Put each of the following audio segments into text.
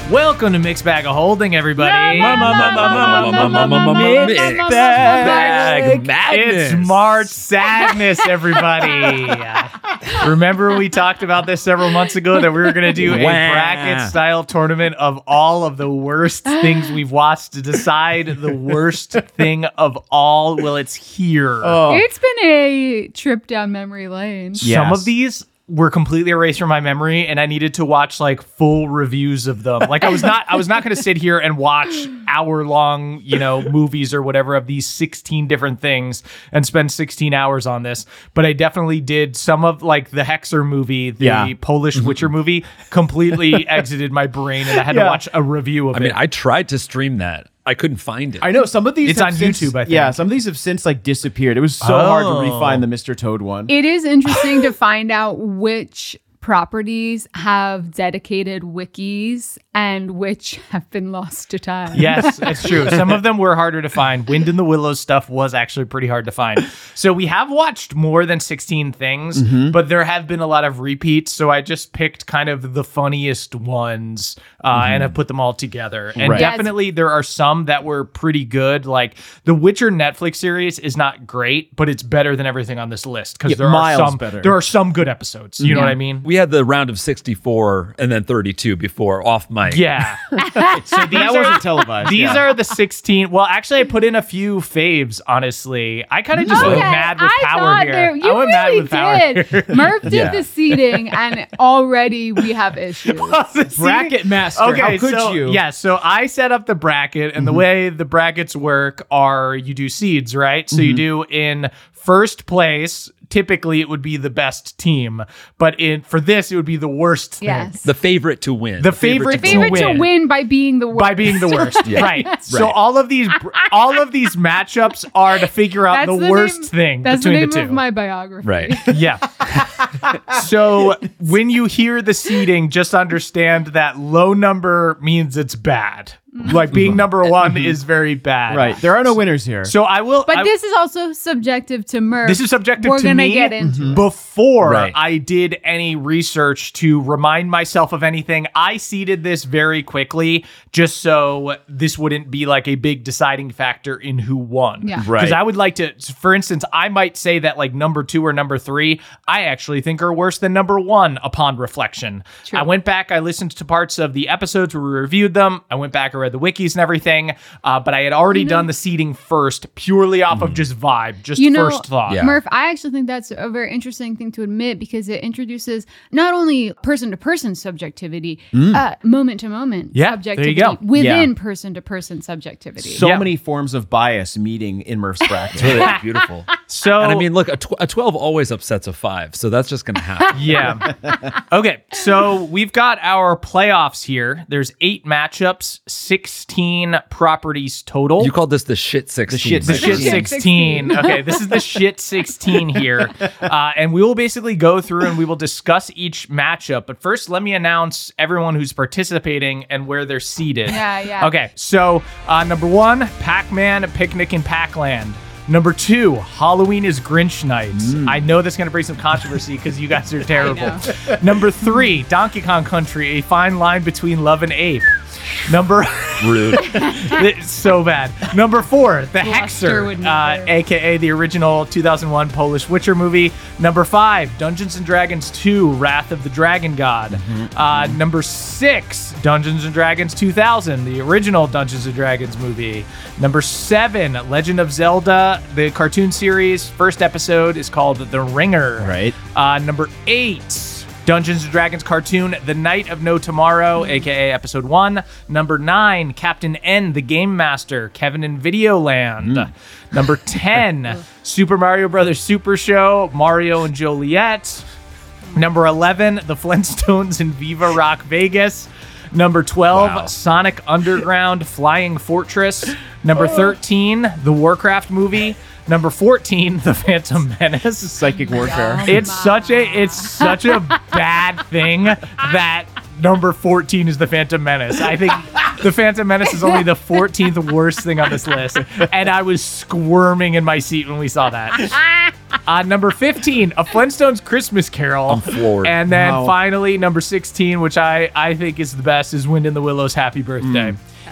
Welcome to Mixed Bag of Holding, everybody. Mixed Bag Madness. It's March Sadness, everybody. Remember we talked about this several months ago that we were going to do a bracket-style tournament of all of the worst things we've watched to decide the worst thing of all. Well, it's here. It's been a trip down memory lane. Some of these were completely erased from my memory, and I needed to watch like full reviews of them. Like I was not going to sit here and watch hour-long, movies or whatever of these 16 different things and spend 16 hours on this. But I definitely did some of like the Hexer movie, the Polish Witcher movie, completely exited my brain, and I had to watch a review of it. I mean, I tried to stream that. I couldn't find it. I know some of these. It's on YouTube, I think. Yeah, some of these have since disappeared. It was so hard to refine the Mr. Toad one. It is interesting to find out which properties have dedicated wikis and which have been lost to time. Yes, it's true. Some of them were harder to find. Wind in the Willows stuff was actually pretty hard to find. So we have watched more than 16 things, but there have been a lot of repeats. So I just picked kind of the funniest ones and have put them all together. And definitely there are some that were pretty good. Like the Witcher Netflix series is not great, but it's better than everything on this list because there are some good episodes. You know what I mean? We had the round of 64 and then 32 before off mic. Yeah. So that wasn't televised. These are the 16. Well, actually, I put in a few faves, honestly. I kind of just went mad with power here. You really did. Murph did the seating, and already we have issues. Bracket master. Okay, how could you? Yeah, so I set up the bracket, and the way the brackets work are you do seeds, right? So you do in first place. Typically, it would be the best team, but for this, it would be the worst thing. Yes. The favorite to win. The favorite to win by being the worst. By being the worst, right. So all of these matchups are to figure out the worst thing between the two. That's the name of my biography. Right. Yeah. So when you hear the seeding, just understand that low number means it's bad. Like being number one is very bad. Right. There are no winners here. So I will. But this is also subjective to Murph. This is subjective We're to gonna me get into it. Before I did any research to remind myself of anything. I seeded this very quickly just so this wouldn't be like a big deciding factor in who won. Yeah. Because I would like to, for instance, I might say that like number 2 or number 3, I actually think are worse than number 1 upon reflection. True. I went back, I listened to parts of the episodes where we reviewed them. I went back, I read the wikis and everything, but I had already done the seeding first, purely off of just vibe, just first thought. Yeah. Murph, I actually think that's a very interesting thing to admit because it introduces not only person-to-person subjectivity, moment-to-moment subjectivity there you go. within person-to-person subjectivity. So many forms of bias meeting in Murph's bracket. It's really beautiful. So, and I mean, look, a 12 always upsets a 5, so that's just going to happen. Yeah. Okay, so we've got our playoffs here. There's 8 matchups, 16 properties total. You called this the shit 16. The shit 16. Okay, this is the shit 16 here. And we will basically go through and we will discuss each matchup. But first, let me announce everyone who's participating and where they're seated. Yeah. Okay, so number 1, Pac-Man Picnic in Pac-Land. Number 2, Halloween is Grinch Nights. I know that's going to bring some controversy because you guys are terrible. Number 3, Donkey Kong Country, A Fine Line Between Love and Ape. Rude. It's so bad. Number 4, The Hexer Hexer, would never. aka the original 2001 Polish Witcher movie. Number 5, Dungeons & Dragons 2, Wrath of the Dragon God. Number 6, Dungeons & Dragons 2000, the original Dungeons & Dragons movie. Number 7, Legend of Zelda, the cartoon series. First episode is called The Ringer. Right. Number 8, Dungeons & Dragons cartoon, The Night of No Tomorrow, aka Episode 1. Number 9, Captain N, the Game Master, Kevin in Videoland. Number 10, Super Mario Brothers Super Show, Mario and Joliet. Number 11, The Flintstones in Viva Rock Vegas. Number 12, Sonic Underground, Flying Fortress. Number 13, The Warcraft movie. Number 14, The Phantom Menace. Psychic warfare. It's such a bad thing that number 14 is The Phantom Menace. I think The Phantom Menace is only the 14th worst thing on this list. And I was squirming in my seat when we saw that. Number 15, A Flintstones Christmas Carol. I'm floored. And then Wow. finally, number 16, which I think is the best, is Wind in the Willows, Happy Birthday.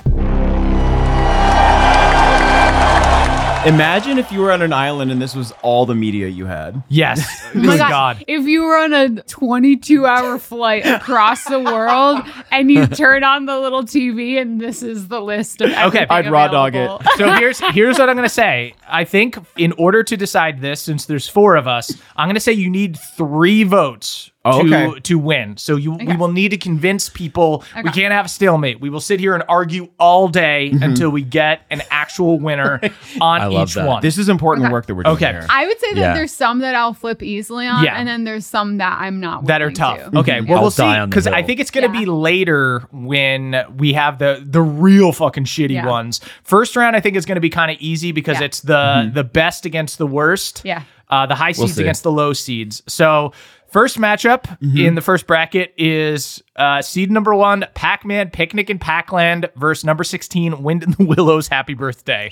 Imagine if you were on an island and this was all the media you had. Yes. Oh my God. If you were on a 22-hour flight across the world and you turn on the little TV and this is the list of everything I'd raw dog available. So here's what I'm going to say. I think in order to decide this, since there's 4 of us, I'm going to say you need 3 votes to win. So we will need to convince people. We can't have a stalemate. We will sit here and argue all day until we get an actual winner on love each that. one. This is important work that we're doing here. I would say that Yeah. there's some that I'll flip easily on, Yeah. and then there's some that I'm not that are willing tough. to. Okay, well I'll we'll see die on the because I hill. think it's going to Yeah. be later when we have the real fucking shitty Yeah. ones. First round I think is going to be kind of easy because Yeah. it's the best against the worst. Yeah. The high seeds see. against the low seeds. So first matchup in the first bracket is seed number 1, Pac-Man Picnic in Pac-Land versus number 16, Wind in the Willows, Happy Birthday.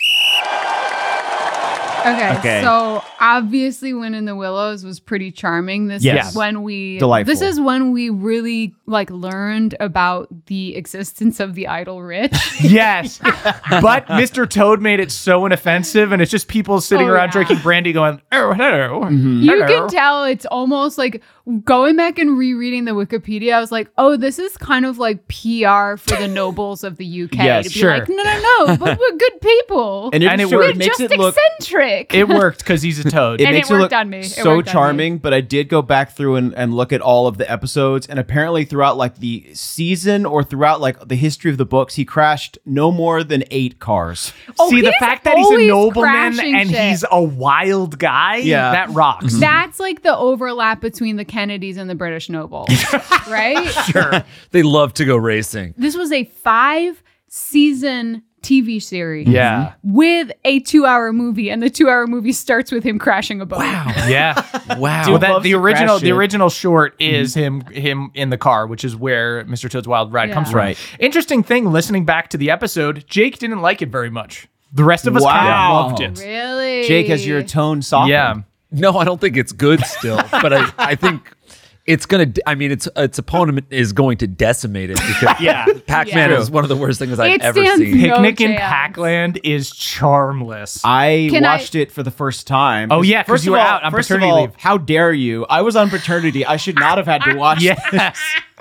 Okay, so obviously Wind in the Willows was pretty charming. This Yes. is when we Delightful. This is when we really learned about the existence of the idle rich. Yes. But Mr. Toad made it so inoffensive and it's just people sitting Oh, around yeah. drinking brandy going, oh, hello. You Hello. can tell it's almost like going back and rereading the Wikipedia. I was like, oh, this is kind of like PR for the nobles of the UK Yes, to be sure. like, no, but we're good people. And And it sure, worked. we're it makes just it look eccentric. It worked because he's a toad. it And makes it it worked look on me. It so worked on me. charming, but I did go back through and look at all of the episodes, and apparently throughout the season or throughout the history of the books, he crashed no more than 8 cars. Oh, See, the he's fact that he's a always nobleman crashing and shit. he's a wild guy, Yeah. that rocks. That's like the overlap between the Kennedys and the British nobles, right? Sure. They love to go racing. This was a 5-season TV series Yeah. with a 2-hour movie, and the 2-hour movie starts with him crashing a boat. Wow. Yeah. Wow. Well, that loves the to original crash the shit. original short is him in the car, which is where Mr. Toad's Wild Ride Yeah. comes from. Right. Interesting thing, listening back to the episode, Jake didn't like it very much. The rest of us kind Wow. of loved it. Really? Jake, has your tone softened? Yeah. No, I don't think it's good still, but I think it's going to, I mean, its opponent is going to decimate it because Yeah. Pac-Man Yeah. is one of the worst things I've It ever stands seen. no Picnic in chance. Pac-Land is charmless. I Can I- watched it for the first time. Oh, yeah, 'cause First you of were all- out on first paternity of all, leave. how dare you? I was on paternity. I should not have had to watch Yes. this.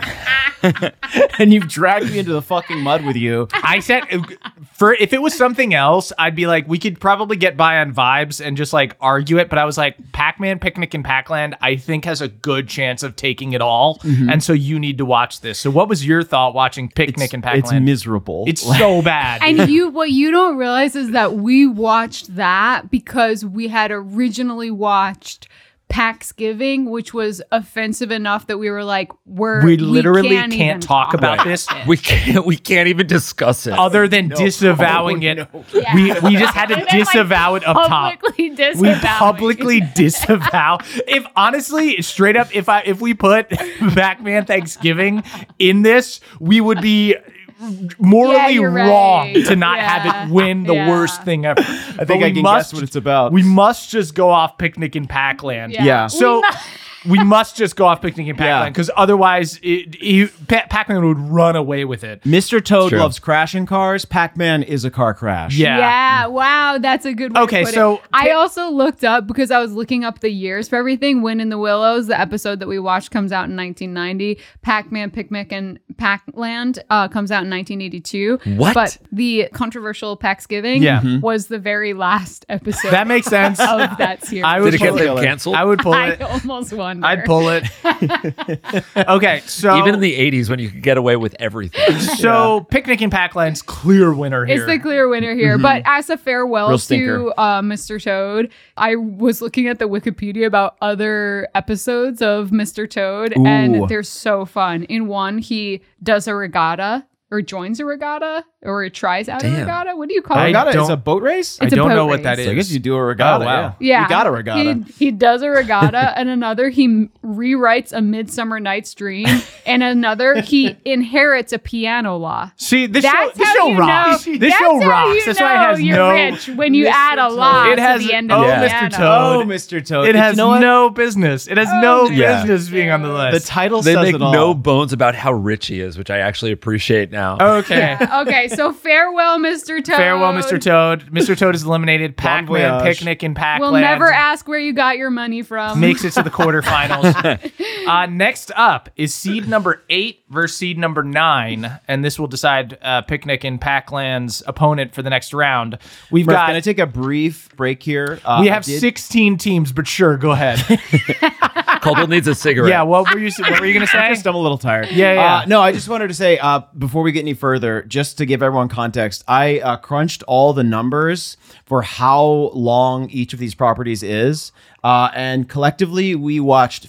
And you've dragged me into the fucking mud with you. I said if it was something else, I'd be like, we could probably get by on vibes and just argue it. But I was like, Pac-Man Picnic in Pac-Land, I think has a good chance of taking it all. And so you need to watch this. So what was your thought watching Picnic in It's Pac-Land? miserable. It's so bad. And what you don't realize is that we watched that because we had originally watched Paxgiving, which was offensive enough that we were like, we literally can't can't even talk about about this We can't even discuss it. other than disavowing it. Yeah. We just had to And then, disavow it up top. Publicly We disavowing. publicly disavow. If honestly, straight up, if we put Pac-Man Thanksgiving in this, we would be morally you're right. wrong to not Yeah. have it win the Yeah. worst thing ever. I think I can guess what it's about. We must just go off Picnic in Pac-Land. Yeah. So we must just go off Picnic in Pac-Land because otherwise Pac-Man would run away with it. Mr. Toad True. loves crashing cars. Pac-Man is a car crash. Yeah. Yeah, wow, that's a good way Okay, to put so it. I also looked up because I was looking up the years for everything. Wind in the Willows, the episode that we watched, comes out in 1990. Pac-Man, Picnic, and Pac-Land comes out in 1982. What? But the controversial Paxgiving Yeah. was the very last episode That makes sense. of that series. I Did would it get pull it. canceled? I would pull I it. almost wonder. I'd pull it. Okay, so Even in the 80s when you could get away with everything. so Picnic in Pac-Land's clear winner here. It's the clear winner here. But as a farewell Real to stinker. Mr. Toad, I was looking at the Wikipedia about other episodes of Mr. Toad, Ooh. and they're so fun. In one, he does a regatta or joins a regatta. or he tries out a Damn. regatta. What do you call I it? Regatta is don't- a boat race? It's I a don't boat know what race. that So is. I guess you do a regatta. Oh, wow. Yeah, You got a regatta. He does a regatta, and another he rewrites a Midsummer Night's Dream, and another he inherits a piano law. See, this That's show how you rocks. know. This that's show how rocks. you That's why it know has you're no. rich when you Mr. add a Toad. law It to has the end of oh, the Mr. piano. Toad. Oh, Mr. Toad. It has You know what? no business. It has no Yeah. business being on the The list. title They says make it all. no bones about how rich he is, which I actually appreciate now. Okay. Okay, so farewell, Mr. Toad. Farewell, Mr. Toad. Mr. Toad is eliminated. Bon Pac-Man voyage. Picnic in Pac-Land. We'll never ask where you got your money from. Makes it to the quarterfinals. Next up is seed number 8 versus seed number 9, and this will decide Picnic in Pac-Land's opponent for the next round. We've Murph, got. can I take a brief break here? We have 16 teams, but sure, go ahead. Caldwell needs a cigarette. Yeah, what were you going to say? I'm a little tired. Yeah. No, I just wanted to say before we get any further, just to give everyone context, I crunched all the numbers for how long each of these properties is. And collectively, we watched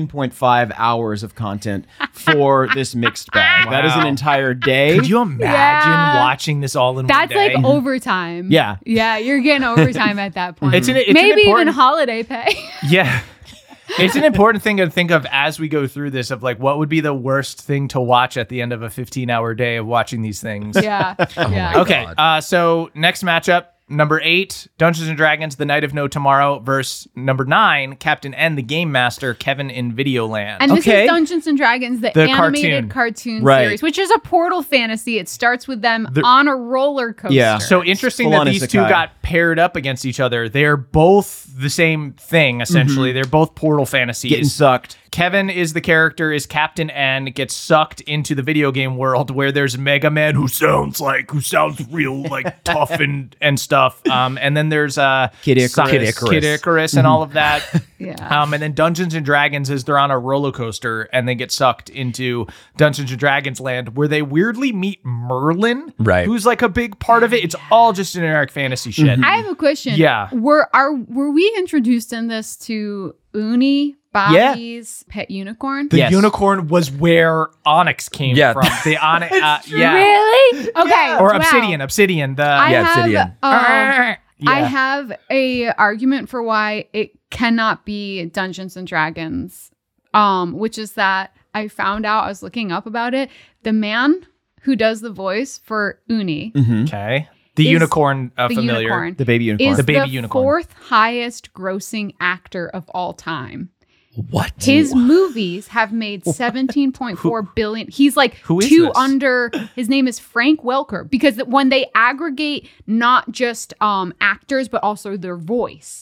15.5 hours of content for this mixed bag. That is an Wow. entire day. Could you imagine Yeah. watching this all in That's one day? like overtime. Yeah. Yeah, you're getting overtime at that point. It's an Maybe even important- holiday pay. Yeah. It's an important thing to think of as we go through this of like what would be the worst thing to watch at the end of a 15-hour day of watching these things. Yeah. Yeah. Okay. So next matchup, number 8, Dungeons and Dragons: The Night of No Tomorrow versus number 9, Captain N, the Game Master, Kevin in Videoland. And this Okay. is Dungeons and Dragons, the animated cartoon Right. series, which is a portal fantasy. It starts with them on a roller coaster. Yeah. So interesting Full that on these two isekai. got paired up against each other. They're both the same thing, essentially. They're both portal fantasies. Getting sucked. Kevin is the character, is Captain N, gets sucked into the video game world where there's Mega Man who sounds real like tough and stuff. And then there's Kid Icarus. Kid Icarus and all of that. Yeah. And then Dungeons and Dragons is they're on a roller coaster and they get sucked into Dungeons and Dragons land where they weirdly meet Merlin, Right. who's like a big part of it. It's all just generic fantasy shit. I have a question. Yeah. Were we introduced in this to Uni, Bobby's pet unicorn? The Yes. unicorn was where Onyx came Yeah. from. The Onyx, yeah. Really? Okay. Or wow. Obsidian. The I Yeah, have, Obsidian. I Yeah. have a argument for why it cannot be Dungeons and Dragons, which is that I found out, I was looking up about it. The man who does the voice for Uni Okay. The Is unicorn the familiar. unicorn The baby unicorn. is The the, baby unicorn. 4th highest grossing actor of all time. What? His movies have made 17.4 billion. He's like Who is 2 this? under. His name is Frank Welker, because when they aggregate not just actors but also their voice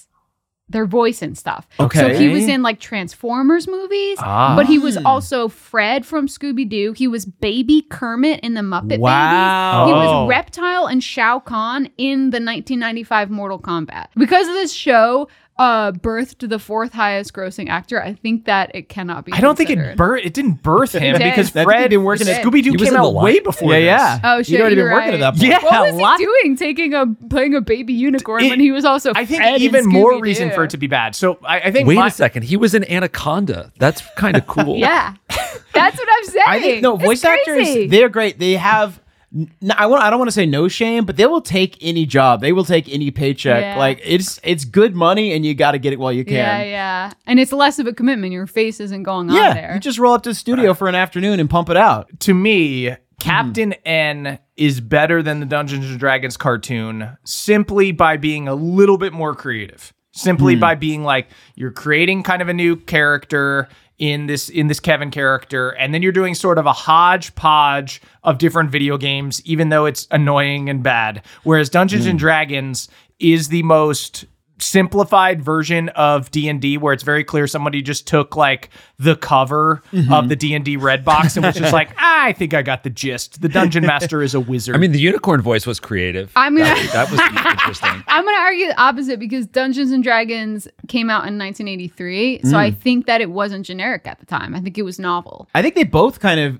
and stuff. Okay. So he was in like Transformers movies, but he was also Fred from Scooby-Doo. He was Baby Kermit in the Muppet Wow. Babies. He Oh. was Reptile and Shao Kahn in the 1995 Mortal Kombat. Because of this show birthed the 4th highest grossing actor, I think that it cannot be I don't think considered. it didn't birth him It did. because I think Fred he'd been working at- Scooby-Doo He was came in the out line. way before this. Oh shit! He'd already you're been working right. at that point. Yeah, What was lot- he doing? Playing a baby unicorn when he was also I think Fred in even more Scooby-Doo. reason for it to be bad. So I think Wait a second. He was an Anaconda. That's kind of cool. Yeah, that's what I'm saying. I think no It's voice crazy. actors. They're great. They have. I don't want to say no shame, but they will take any job. They will take any paycheck. Yeah. Like it's good money, and you got to get it while you can. Yeah, and it's less of a commitment. Your face isn't going on Yeah, there. you just roll up to the studio for an afternoon and pump it out. to me, Captain N is better than the Dungeons and Dragons cartoon simply by being a little bit more creative. Simply by being like you're creating kind of a new character in this Kevin character, and then you're doing sort of a hodgepodge of different video games, even though it's annoying and bad. Whereas Dungeons and Dragons is the most simplified version of D&D, where it's very clear somebody just took like the cover of the D&D red box and was just like, I think I got the gist. The dungeon master is a wizard. I mean, the unicorn voice was creative. I'm gonna That was interesting. I'm gonna argue the opposite, because Dungeons and Dragons came out in 1983, so I think that it wasn't generic at the time. I think it was novel. I think they both kind of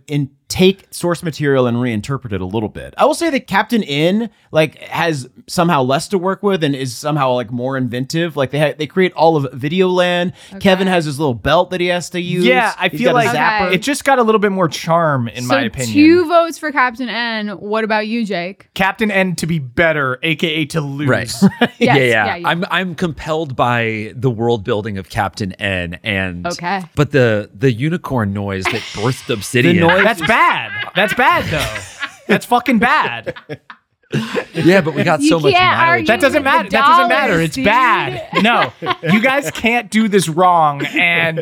take source material and reinterpret it a little bit. I will say that Captain N like has somehow less to work with and is somehow like more inventive. Like they create all of Videoland. Kevin has his little belt that he has to use. Yeah, I He's feel got a like zapper. it just got a little bit more charm, in my opinion. 2 votes for Captain N. What about you, Jake? Captain N to be better, aka to lose. Right. Yes, yeah. yeah. I'm compelled by the world building of Captain N and Okay. But the unicorn noise that birthed Obsidian. noise- That's bad. That's bad though. That's fucking bad. Yeah, but we got so much can't mileage. argue That doesn't with matter. the That doesn't matter. dollars, It's dude. bad. No, you guys can't do this wrong and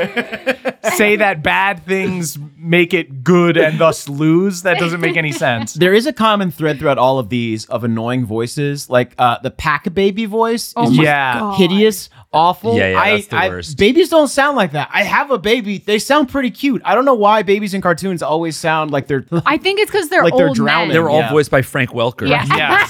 say that bad things make it good and thus lose. That doesn't make any sense. There is a common thread throughout all of these of annoying voices. Like the Pack Baby voice Oh is my Yeah. God. hideous, awful. Yeah, that's the worst. Babies don't sound like that. I have a baby. They sound pretty cute. I don't know why babies in cartoons always sound like they're I think it's because they're Like old they're drowning. men. They were all Yeah. voiced by Frank Welker. Yeah. Yeah.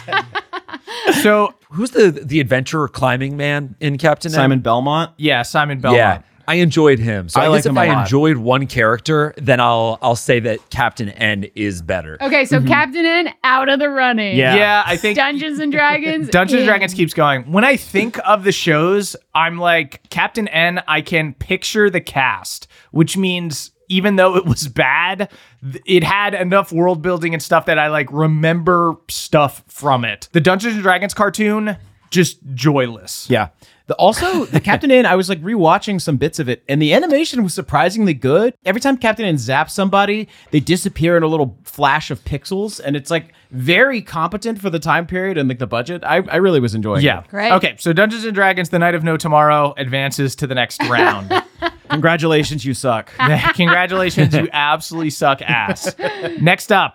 So Who's the adventurer climbing man in Captain N? Simon Belmont. yeah, Simon Belmont. Yeah. I enjoyed him. So I I, like guess him if a I lot. enjoyed one character, then I'll say that Captain N is better. Okay, so Captain N out of the running. Yeah. Yeah, I think Dungeons and Dragons. Dungeons and in. Dragons keeps going. When I think of the shows, I'm like, Captain N, I can picture the cast, which means even though it was bad, it had enough world building and stuff that I like remember stuff from it. The Dungeons and Dragons cartoon, just joyless. Yeah. Also, the Captain N, I was like rewatching some bits of it, and the animation was surprisingly good. Every time Captain N zaps somebody, they disappear in a little flash of pixels, and it's like very competent for the time period and like the budget. I really was enjoying Yeah. it. Great. Okay, so Dungeons and Dragons: The Night of No Tomorrow advances to the next round. Congratulations, you suck. Congratulations, you absolutely suck ass. Next up,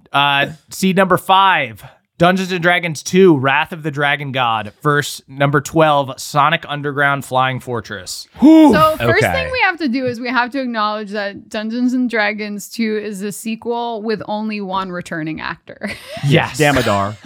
seed number 5. Dungeons & Dragons 2, Wrath of the Dragon God, versus number 12, Sonic Underground Flying Fortress. So first Okay. thing we have to do is we have to acknowledge that Dungeons and Dragons 2 is a sequel with only one returning actor. Yes. Damodar.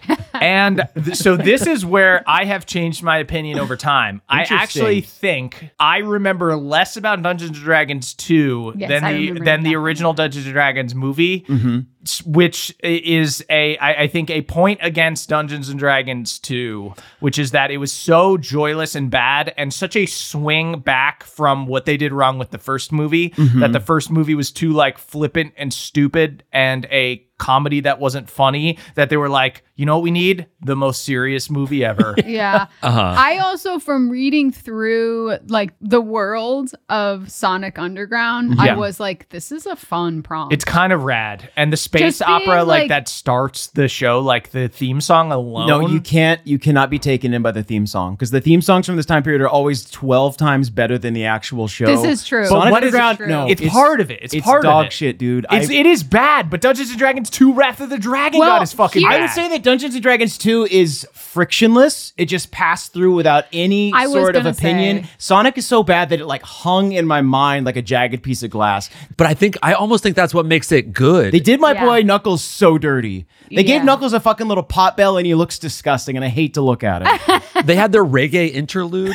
And so this is where I have changed my opinion over time. I Interesting. actually think I remember less about Dungeons & Dragons 2 Yes, than I the remember than the that. original Dungeons & Dragons movie. Which is I think a point against Dungeons and Dragons 2, which is that it was so joyless and bad and such a swing back from what they did wrong with the first movie, that the first movie was too like flippant and stupid and a comedy that wasn't funny, that they were like, you know what we need? The most serious movie ever. Yeah. I also, from reading through like the world of Sonic Underground, Yeah. I was like, this is a fun prompt. It's kind of rad. And the space Just being, opera like like- that starts the show, like the theme song alone. No, you cannot be taken in by the theme song because the theme songs from this time period are always 12 times better than the actual show. This is true. Sonic But what is it Underground, true? no, It's part of it. It's part of dog it. shit, dude. It is bad, but Dungeons and Dragons 2 Wrath of the Dragon Well, God is fucking here- bad. I would say that Dungeons and Dragons 2 is frictionless. It just passed through without any I was sort of gonna opinion. say. Sonic is so bad that it like hung in my mind like a jagged piece of glass. But I almost think that's what makes it good. They did my Yeah. boy Knuckles so dirty. They gave Yeah. Knuckles a fucking little pot belly and he looks disgusting and I hate to look at him. They had their reggae interlude.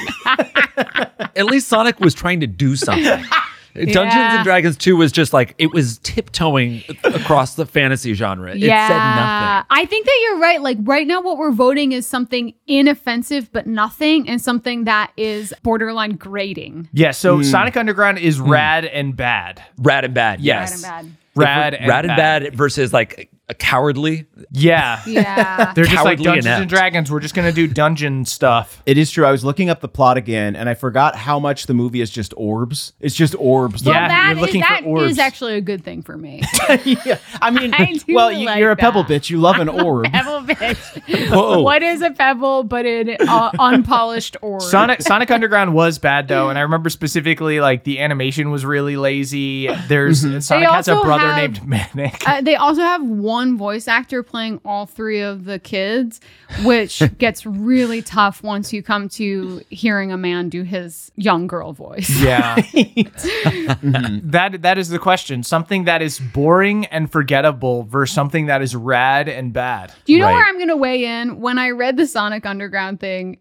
At least Sonic was trying to do something. Dungeons and Dragons 2 was just like, it was tiptoeing across the fantasy genre. It said nothing. I think that you're right. Like right now, what we're voting is something inoffensive but nothing, and something that is borderline grating. Yeah, so Sonic Underground is rad and bad. Rad and bad. Yes. Bad and bad. Rad and bad versus like a cowardly. Yeah. Yeah. They're just like Cowardly Dungeons and inept. Dragons. We're just going to do dungeon stuff. It is true. I was looking up the plot again and I forgot how much the movie is just orbs. It's just orbs. Yeah. Well, that you're looking for that orbs. is actually a good thing for me. Yeah. I mean, I do well, like you're a pebble that. bitch. You love an orb. Pebble bitch. Whoa. What is a pebble but an unpolished orb? Sonic Underground was bad though, and I remember specifically like the animation was really lazy. There's Sonic has a also brother have- named Manic. They also have one voice actor playing all three of the kids, which gets really tough once you come to hearing a man do his young girl voice. Yeah. That is the question. Something that is boring and forgettable versus something that is rad and bad. Do you know Right. where I'm going to weigh in? When I read the Sonic Underground thing, it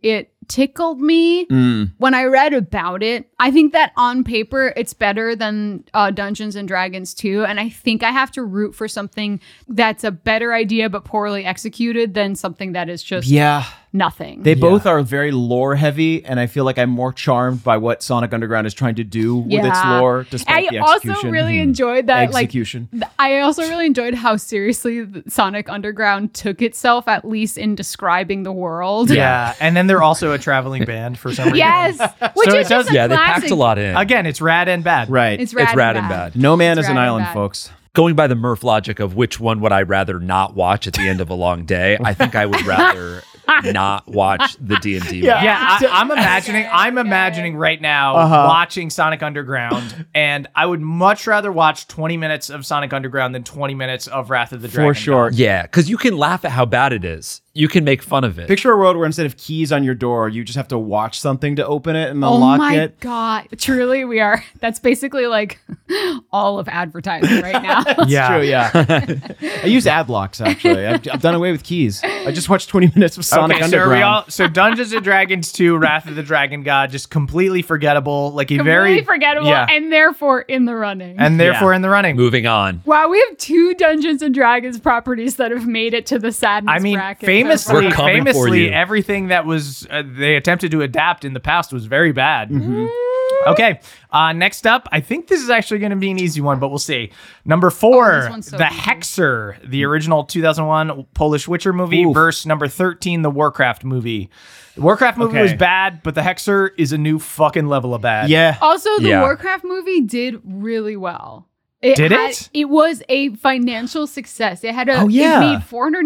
tickled me when I read about it. I think that on paper, it's better than Dungeons and Dragons 2. And I think I have to root for something that's a better idea but poorly executed than something that is just nothing. They both are very lore heavy, and I feel like I'm more charmed by what Sonic Underground is trying to do with its lore, despite the execution. I also really enjoyed that. Execution. I also really enjoyed how seriously Sonic Underground took itself, at least in describing the world. Yeah, and then they're also a traveling band for some reason. Yes, which So is it just does- a Yeah, they classic. packed a lot in. Again, it's rad and bad. Right. It's It's rad, and bad. No man It's is an rad and island, bad. folks. Going by the Murph logic of which one would I rather not watch at the end of a long day, I think I would rather not watch the D&D. Yeah, I'm imagining right now watching Sonic Underground, and I would much rather watch 20 minutes of Sonic Underground than 20 minutes of Wrath of the Dragon. For sure. Yeah, because you can laugh at how bad it is. You can make fun of it. Picture a world where instead of keys on your door, you just have to watch something to open it and Oh unlock my it. God. Truly, we are. That's basically like all of advertising right now. Yeah. True, yeah. I use ad blocks, actually. I've done away with keys. I just watched 20 minutes of Sonic Okay, so Underground. so Dungeons and Dragons 2, Wrath of the Dragon God, just completely forgettable, like a Completely very forgettable yeah. and therefore in the running. and therefore in the running. Moving on. Wow, we have 2 Dungeons and Dragons properties that have made it to the sadness I mean, bracket. famously, We're coming for you. everything that was they attempted to adapt in the past was very bad. Mm-hmm. Okay, next up, I think this is actually going to be an easy one, but we'll see. Number Oh, 4, this one's so The easy. Hexer, the original 2001 Polish Witcher movie, Oof. versus number 13, the Warcraft movie. The Warcraft movie Okay. was bad, but The Hexer is a new fucking level of bad. Yeah. Also, the Yeah. Warcraft movie did really well. Did had- it? It was a financial success. It had Oh, yeah. It made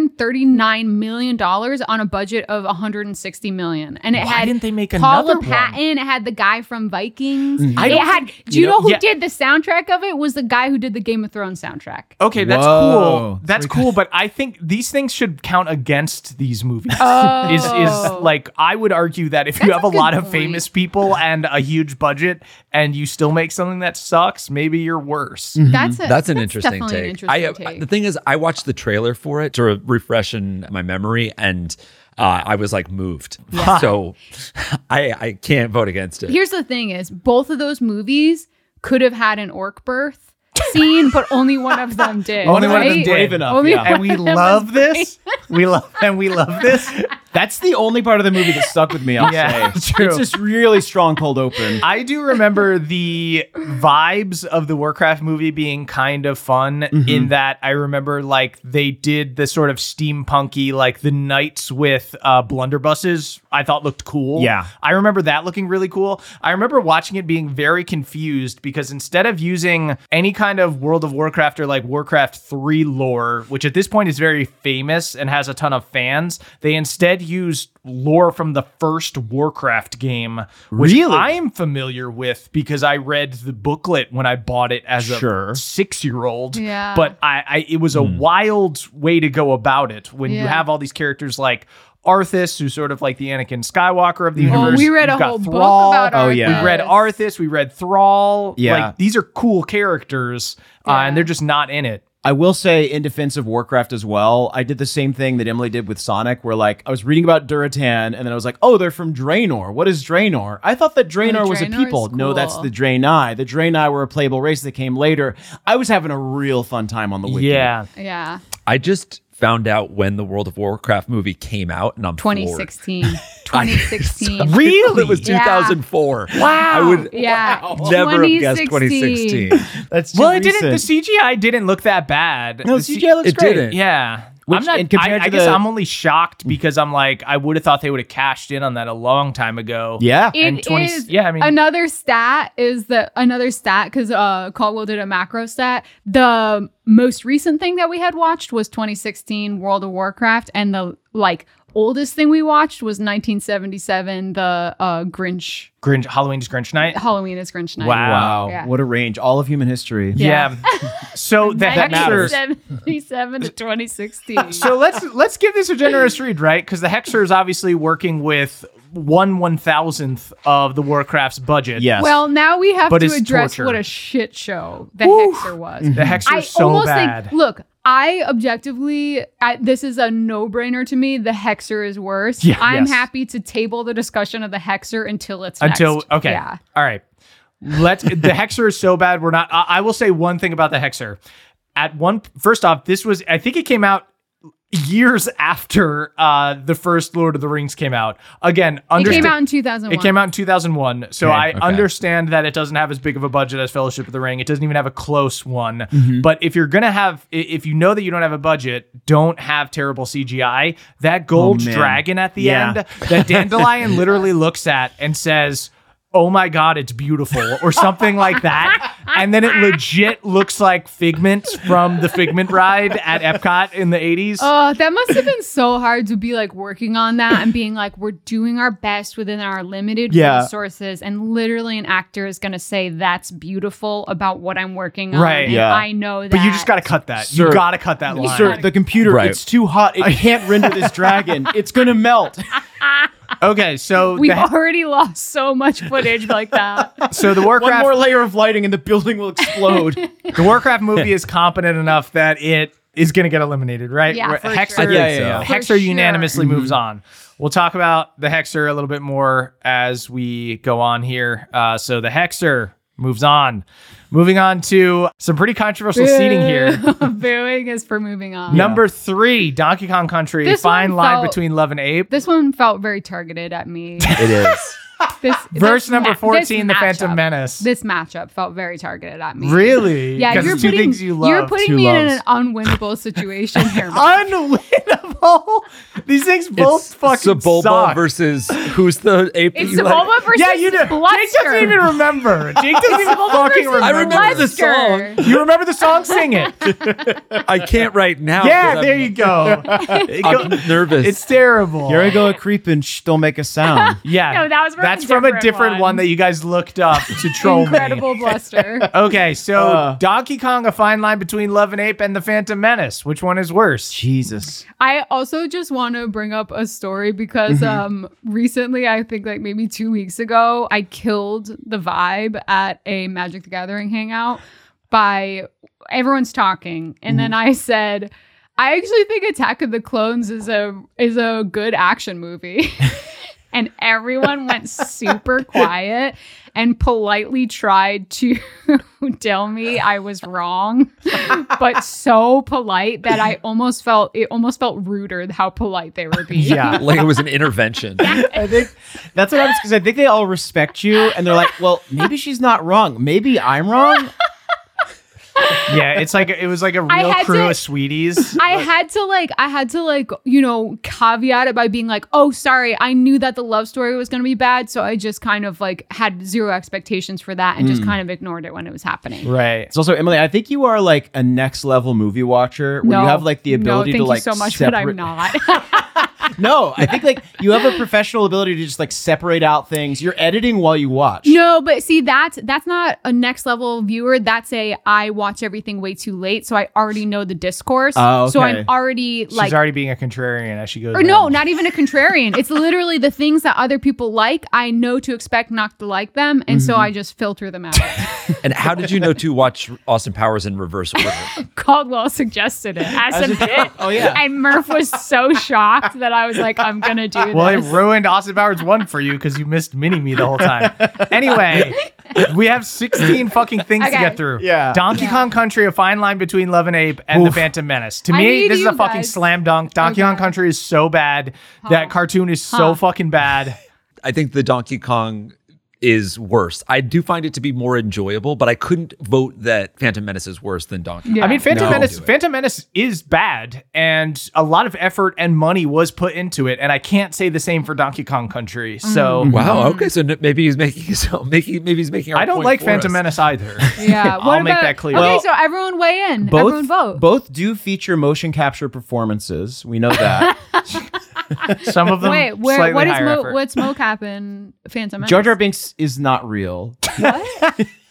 $439 million on a budget of $160 million, and it Why had didn't they make Paula another one? Patton. It had the guy from Vikings. I It don't had. think- Do you know who yeah. did the soundtrack of it? Was the guy who did the Game of Thrones soundtrack. Okay, that's Whoa. cool. That's cool, but I think these things should count against these movies. Oh. Is like I would argue that if you That's have a a good lot of point. famous people and a huge budget and you still make something that sucks, maybe you're worse. That's That's an interesting definitely take. An interesting take. The thing is, I watched the trailer for it to refreshen my memory, and I was like moved. So I can't vote against it. Here's the thing: is both of those movies could have had an orc birth scene, but only one of them did. Only one of them right? did. Brave enough, Only yeah. one And we of them love was this. We love this. That's the only part of the movie that stuck with me, I'll Yeah, say. true. It's just really strong cold open. I do remember the vibes of the Warcraft movie being kind of fun in that I remember like they did the sort of steampunky, like the knights with blunderbusses I thought looked cool. Yeah. I remember that looking really cool. I remember watching it being very confused because instead of using any kind of World of Warcraft or like Warcraft 3 lore, which at this point is very famous and has a ton of fans, they instead used lore from the first Warcraft game, which Really? I am familiar with because I read the booklet when I bought it as a Sure. 6-year-old. Yeah. But it was a wild way to go about it when you Yeah. have all these characters like Arthas, who's sort of like the Anakin Skywalker of the Oh, universe. we read a You've got whole book Thrall. about Oh, Arthas. yeah. We read Arthas, we read Thrall. Yeah. Like, these are cool characters, Yeah. and they're just not in it. I will say, in defense of Warcraft as well, I did the same thing that Emily did with Sonic, where like I was reading about Duratan, and then I was like, "Oh, they're from Draenor. What is Draenor? I thought that Draenor was a Draenor people. is No, that's cool. the Draenei. The Draenei were a playable race that came later. I was having a real fun time on the wiki. Yeah. Yeah, I just found out when the World of Warcraft movie came out, and I'm floored. 2016. 2016. Really? It was Yeah. 2004. Wow. I would Yeah, never have guessed 2016. That's too Well, it didn't. The recent. CGI didn't look that bad. No, The C- CGI looks It great. didn't. Yeah. Which- I'm not. and compared I to guess the- I'm only shocked because I'm like I would have thought they would have cashed in on that a long time ago. Yeah. And It 20 is yeah, I mean- another stat because Caldwell did a macro stat. The most recent thing that we had watched was 2016 World of Warcraft, and the oldest thing we watched was 1977 the Grinch. Halloween's Grinch Night. Halloween is Grinch Night. Wow. Wow, Yeah. what a range! All of human history. Yeah. So the Hexers. 1977 to 2016. So let's give this a generous read, right? Because the Hexer is obviously working with 1/1000th of the Warcraft's budget. Yes. Well, now we have But to it's address torture. what a shit show the Hexer was. The Hexer I is so almost bad. think, look, I objectively, this is a no-brainer to me. The Hexer is worse. Yeah, I'm yes. happy to table the discussion of the Hexer until it's Until next. okay, Yeah. all right. The Hexer is so bad. We're not. I will say one thing about the Hexer. First off, I think it came out years after the first Lord of the Rings came out. Again, It came out in 2001. It came out in 2001. So Okay, I okay. understand that it doesn't have as big of a budget as Fellowship of the Ring. It doesn't even have a close one. But if you're going to have, if you know that you don't have a budget, don't have terrible CGI. That gold man. dragon at the Yeah. end that Dandelion literally looks at and says, "Oh my God, it's beautiful," or something like that. And then it legit looks like Figment from the Figment ride at Epcot in the 80s. Oh, that must have been so hard to be like working on that and being like, we're doing our best within our limited Yeah. resources. And literally an actor is going to say, that's beautiful about what I'm working on. Right. And Yeah. I know that. But you just got to cut that. Sir. You got to cut that line. Sir, the computer, Right. it's too hot. It can't render this dragon. It's going to melt. Okay, so We've already lost so much footage like that. so the One Warcraft more layer of lighting and the building will explode. the Warcraft movie is competent enough that it is going to get eliminated, right? Yeah, for Hexer, sure. Yeah. For Hexer sure. unanimously moves on. We'll talk about the Hexer a little bit more as we go on here. So the Hexer moves on. Moving on to some pretty controversial seating here. Booing is for moving on. Number 3, Donkey Kong Country, This fine one line felt- between love and ape. This one felt very targeted at me. It is. Verse number 14, The matchup- Phantom Menace. This matchup felt very targeted at me. Really? Yeah, 'Cause you're it's two putting, things you love. you're putting Two me in loves. an unwinnable situation here. Mike. Unwinnable. These things both It's fucking Sebulba suck. versus who's the ape? that It's you like? Sebulba versus Yeah, you do. Jake Bluster. doesn't even remember. Jake doesn't even fucking remember. I remember the Bluster. You remember the song? Sing it. I can't right now. Yeah, 'cause there you go. I'm nervous. It's terrible. Here I go, a creeping. Shh, don't make a sound. Yeah, No, that was from that's a from a different different one one that you guys looked up to troll Incredible me. Bluster. Okay, so Uh. Donkey Kong, a fine line between Love and Ape and the Phantom Menace. Which one is worse? Jesus. I also just want to bring up a story because recently, I think like maybe 2 weeks ago, I killed the vibe at a Magic the Gathering hangout by everyone's talking. And then I said, I actually think Attack of the Clones is a good action movie. And everyone went super quiet and politely tried to tell me I was wrong, but so polite that it almost felt ruder how polite they were being. Yeah. like it was an intervention. I think that's what I was, because I think they all respect you and they're like, well, maybe she's not wrong. Maybe I'm wrong. Yeah, it was like a I real had crew to- of sweeties. I had to caveat it by being like, oh, sorry, I knew that the love story was going to be bad. So I just kind of like had zero expectations for that and just kind of ignored it when it was happening. Right. It's also, Emily, I think you are like a next level movie watcher where you have like the ability no, to thank like you so much, separate. but I'm not. No, I think like you have a professional ability to just like separate out things. You're editing while you watch. No, but see, that's not a next level viewer. That's I watch everything way too late, so I already know the discourse. Oh, So okay. I'm already She's like, already being a contrarian as she goes. or no, in. not even a contrarian. It's literally the things that other people like. I know to expect not to like them, and so I just filter them out. And how did you know to watch Austin Powers in reverse order? Caldwell suggested it as a bit. Oh, yeah. And Murph was so shocked that I was like, I'm gonna do Well, it this. ruined Austin Powers 1 for you because you missed Mini-Me the whole time. Anyway, we have 16 fucking things to Okay. get through. Yeah. Donkey Kong Country, a fine line between Love and Ape and The Phantom Menace. To I me, need this is you a fucking guys. slam dunk. Donkey Okay. Kong Country is so bad. That cartoon is so fucking bad. I think the Donkey Kong is worse. I do find it to be more enjoyable, but I couldn't vote that Phantom Menace is worse than Donkey Kong. Yeah. I mean, Phantom No. Menace is bad, and a lot of effort and money was put into it. And I can't say the same for Donkey Kong Country. So Wow. Okay. So maybe he's making his own. Maybe he's making. Our I don't point like for Phantom us. Menace either. Yeah, I'll make that clear. Okay, Well, so everyone weigh in. Everyone vote. Both do feature motion capture performances. We know that. Some of them Wait, slightly what is higher effort. what's mocap in Phantom Menace? Jar Jar Binks is not real. What?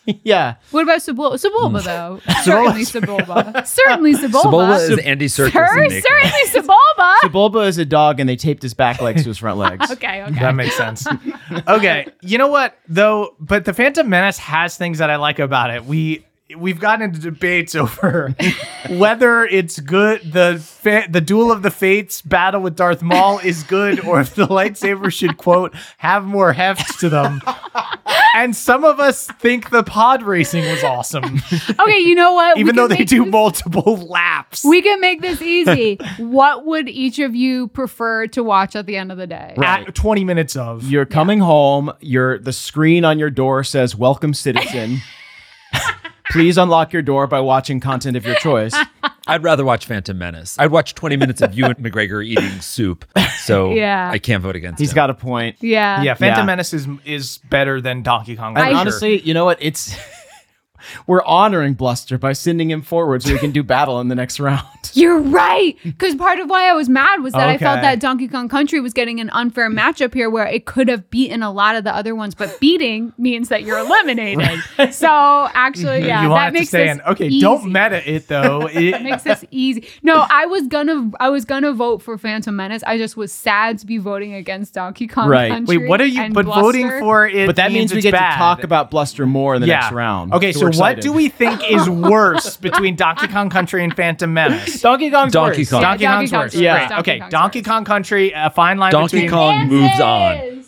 Yeah. What about Sebulba though? Certainly Sebulba. Certainly Sebulba. Sebulba is Andy Serkis. Certainly Sebulba. Sebulba is a dog, and they taped his back legs to his front legs. Okay. That makes sense. Okay. You know what, though? But the Phantom Menace has things that I like about it. We've gotten into debates over whether it's good, the Duel of the Fates battle with Darth Maul is good, or if the lightsabers should, quote, have more heft to them. And some of us think the pod racing was awesome, Okay, you know what? even though they do multiple laps. We can make this easy. What would each of you prefer to watch at the end of the day? At 20 minutes of. You're coming home. The screen on your door says "Welcome, citizen." Please unlock your door by watching content of your choice. I'd rather watch Phantom Menace. I'd watch 20 minutes of Ewan McGregor eating soup. So Yeah. I can't vote against He's him. got a point. Yeah. Yeah, Phantom Yeah. Menace is better than Donkey Kong. And for sure. honestly, you know what? We're honoring Bluster by sending him forward so he can do battle in the next round. You're right. Because part of why I was mad was that I felt Okay. that Donkey Kong Country was getting an unfair matchup here where it could have beaten a lot of the other ones, but beating means that you're eliminated. So actually, yeah, you that want it to makes stay this in. Okay, easy. don't meta it though. That makes this easy. No, I was gonna vote for Phantom Menace. I just was sad to be voting against Donkey Kong Right. Country. Wait, what are you? and But voting Bluster. for it. But that means we it's get bad. to talk about Bluster more in the next round. Okay, so we're what excited. do we think is worse between Donkey Kong Country and Phantom Menace? Donkey Kong's Donkey worse. Kong. Donkey Donkey Kong's Kong's worse. worse. Yeah. Donkey Okay. Kong's Donkey worse. Kong Country, a fine line Donkey between. Kong moves on. Yes.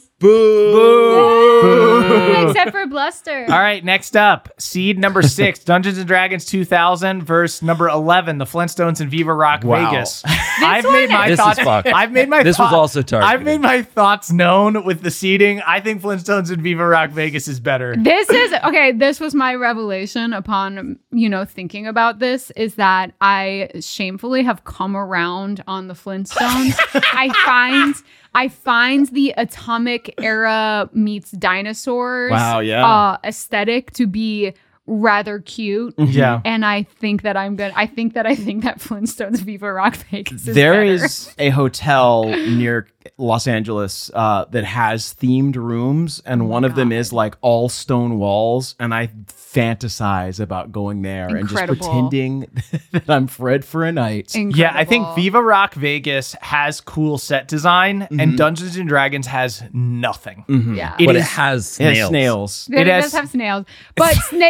Boo! Except for Bluster. All right, next up, seed number 6, Dungeons and Dragons 2000 versus number 11, the Flintstones and Viva Rock Wow. Vegas. I've made my This is thoughts. fucked. I've made my. This was also targeted. I've made my thoughts known with the seeding. I think Flintstones and Viva Rock Vegas is better. This is okay. This was my revelation upon thinking about this is that I shamefully have come around on the Flintstones. I find the atomic era meets dinosaurs Wow, yeah. aesthetic to be rather cute. Yeah. And I think that I think that Flintstones Viva Rock Vegas is There better. is a hotel near Los Angeles that has themed rooms, and one of them is like all stone walls, and I fantasize about going there and just Incredible. pretending that I'm Fred for a night. Yeah, I think Incredible. Viva Rock Vegas has cool set design, and Dungeons and Dragons has nothing. Yeah. It But it is- has It has snails. snails. It has- does have snails, but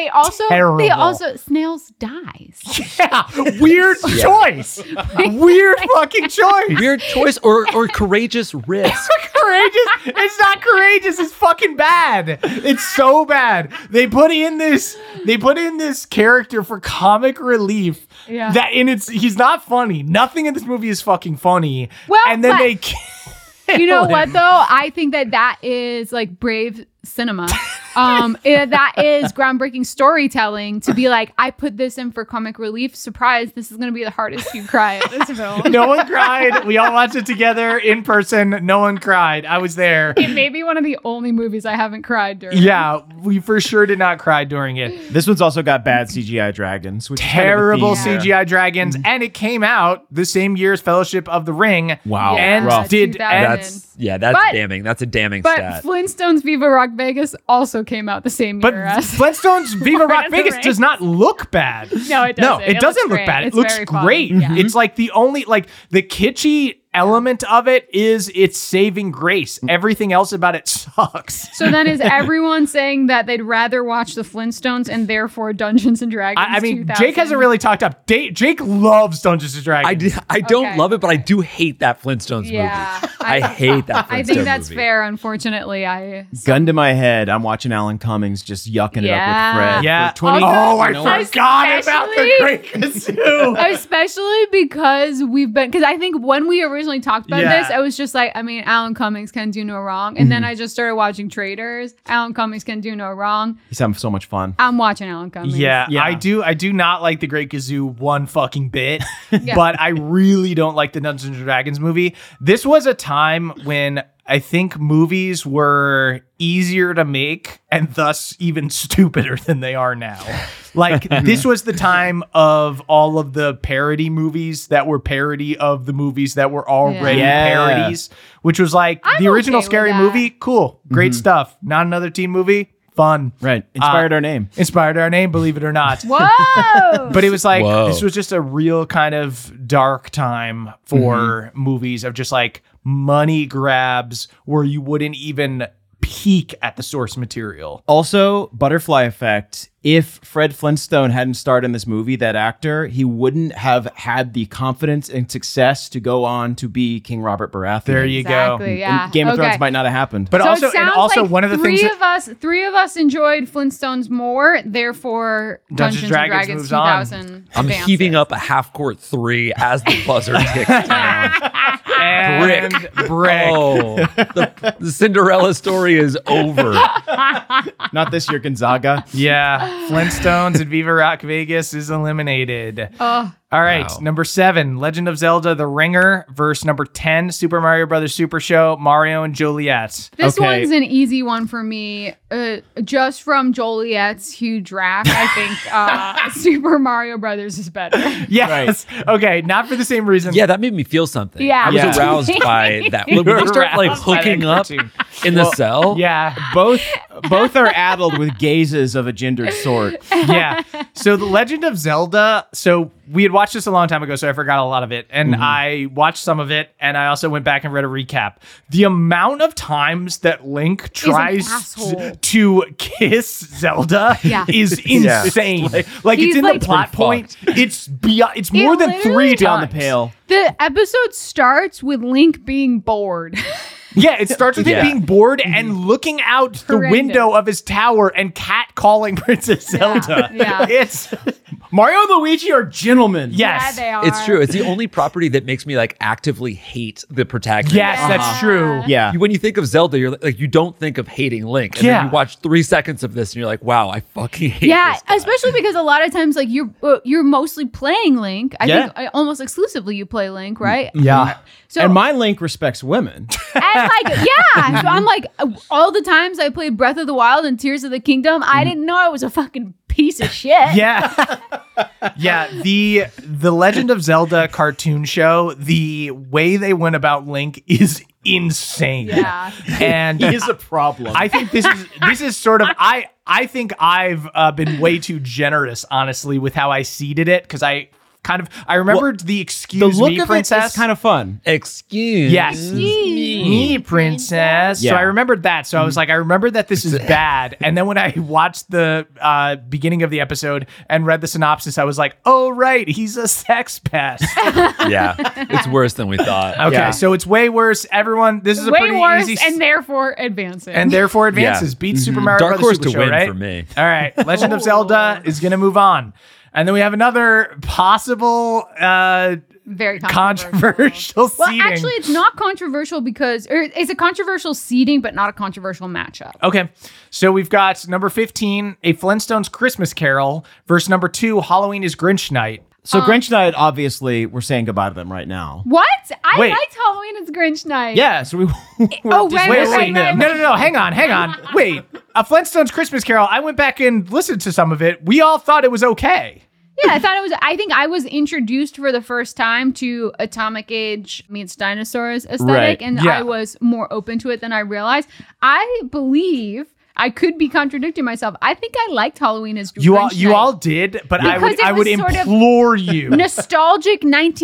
snails dies. Yeah, weird choice. Weird fucking choice. Weird choice or courageous risk. Courageous. It's not courageous. It's fucking bad. It's so bad. They put in this character for comic relief. Yeah. He's not funny. Nothing in this movie is fucking funny. Well, and then but- they You know what though? I think that is like brave cinema. That is groundbreaking storytelling to be like, I put this in for comic relief. Surprise, this is going to be the hardest you cry at this film. No one cried. We all watched it together in person. No one cried. I was there. It may be one of the only movies I haven't cried during. Yeah, we for sure did not cry during it. This one's also got bad CGI dragons. Which Terrible is kind of a theme CGI dragons, and it came out the same year as Fellowship of the Ring. Wow, and rough. did 2000. That's But- damning. That's a damning But stat. Flintstones Viva Rock Vegas also came out the same But year as. Flintstones Viva Lord Rock of the Vegas Rings. does not look bad. No, it No, doesn't. it doesn't looks look great. bad. It It's looks very fun. great. Yeah. It's like the only the kitschy element of it is its saving grace. Everything else about it sucks. So then is everyone saying that they'd rather watch the Flintstones and therefore Dungeons and Dragons? I mean, 2000? Jake hasn't really talked up. Jake loves Dungeons and Dragons. I don't Okay. love it, but I do hate that Flintstones Yeah, movie. I hate that Flintstones I think that's movie. fair. Unfortunately, I Gun to my head, I'm watching Alan Cummings just yucking it Yeah. up with Fred. Yeah. For 20 Oh, I you know what? forgot about the Great Kazoo. especially because I think when we originally talked about Yeah. this, I was just like, I mean, Alan Cummings can do no wrong, and then I just started watching Traders. Alan Cummings can do no wrong. He's having so much fun. I'm watching Alan Cummings. Yeah, Yeah. I do not like the Great Kazoo one fucking bit, but I really don't like the Dungeons and Dragons movie. This was a time when I think movies were easier to make and thus even stupider than they are now. Like this was the time of all of the parody movies that were parody of the movies that were already Yeah. parodies, which was like I'm the original okay with Scary that. Movie, cool, great stuff. Not another teen movie. fun. Right. Inspired our name. Inspired our name, believe it or not. Whoa! But it was like, Whoa. this was just a real kind of dark time for movies of just like money grabs where you wouldn't even peek at the source material. Also, butterfly effect. If Fred Flintstone hadn't starred in this movie, that actor, he wouldn't have had the confidence and success to go on to be King Robert Baratheon. There you Exactly, go. yeah. And Game of Okay. Thrones might not have happened. But So also, it sounds and also like one of the things that, three of us enjoyed Flintstones more, therefore Dungeons Dungeons Dragons and Dragons moves on. 2000. I'm advances. heaving up a half-court 3 as the buzzer ticks down. and brick. Oh, the Cinderella story is over. Not this year, Gonzaga. Yeah, Flintstones and Viva Rock Vegas is eliminated. Oh, All right, Wow. number 7, Legend of Zelda: The Ringer versus number 10, Super Mario Brothers Super Show, Mario and Joliet. this Okay. one's an easy one for me. Just from Joliet's huge rack, I think Super Mario Brothers is better. Yes. Okay, not for the same reason. Yeah, that made me feel something. Yeah. I was Yeah. aroused by that. When You're we start like aroused by that hooking up cartoon. in the cell. Yeah. Both are addled with gazes of a gendered sort. Yeah. So the Legend of Zelda. So we had watched this a long time ago, so I forgot a lot of it. And I watched some of it, and I also went back and read a recap. The amount of times that Link tries asshole. to kiss Zelda Yeah. is insane. Like He's it's in like- the plot point. It's beyond. It's more than literally 3 Beyond times. the pale. The episode starts with Link being bored. Yeah, it starts with him Yeah. being bored and looking out the Horrendous. window of his tower and cat calling Princess Zelda. yeah. It's Mario and Luigi are gentlemen. yes. Yeah, they are. It's true. It's the only property that makes me like actively hate the protagonist. Yes, that's true. Yeah. When you think of Zelda, you're like you don't think of hating Link. And Yeah. then you watch 3 seconds of this and you're like, wow, I fucking hate Yeah, this guy. especially because a lot of times, like you're mostly playing Link. I Yeah. think almost exclusively you play Link, right? Yeah. So And my Link respects women. and like yeah, so I'm like all the times I played Breath of the Wild and Tears of the Kingdom, I didn't know I was a fucking piece of shit. Yeah. Yeah, the Legend of Zelda cartoon show, the way they went about Link is insane. Yeah. And He is a problem. I think this is sort of I think I've been way too generous, honestly, with how I seeded it, because I remembered the the excuse look me, of princess. it is kind of fun. Excuse Yes. Me, princess. So Yeah. I remembered that. So I was like, I remember that this is bad. And then when I watched the beginning of the episode and read the synopsis, I was like, oh, right. He's a sex pest. Yeah, it's worse than we thought. Okay. Yeah. So it's way worse. Everyone, this is a Way pretty worse easy. and therefore advancing. and therefore advances. Yeah. Beats Super Mario Dark Brothers horse Super to Show, win right? for me. All right. Legend of Zelda is going to move on. And then we have another possible very controversial Well, seeding. actually, it's not controversial because it's a controversial seeding, but not a controversial matchup. Okay, so we've got number 15, A Flintstones Christmas Carol, versus number 2, Halloween is Grinch Night. So Grinch Night, obviously, we're saying goodbye to them right now. What? I Wait. liked Halloween as Grinch Night. Yeah, so we Oh, right, Wait, right, wait, right, right. no, hang on. Wait, A Flintstones Christmas Carol, I went back and listened to some of it. We all thought it was okay. Yeah, I think I was introduced for the first time to Atomic Age meets dinosaurs aesthetic, Right. and Yeah. I was more open to it than I realized. I believe I could be contradicting myself. I think I liked Halloween as You Grinch all Night. did, but Because it I would was sort of implore you. Nostalgic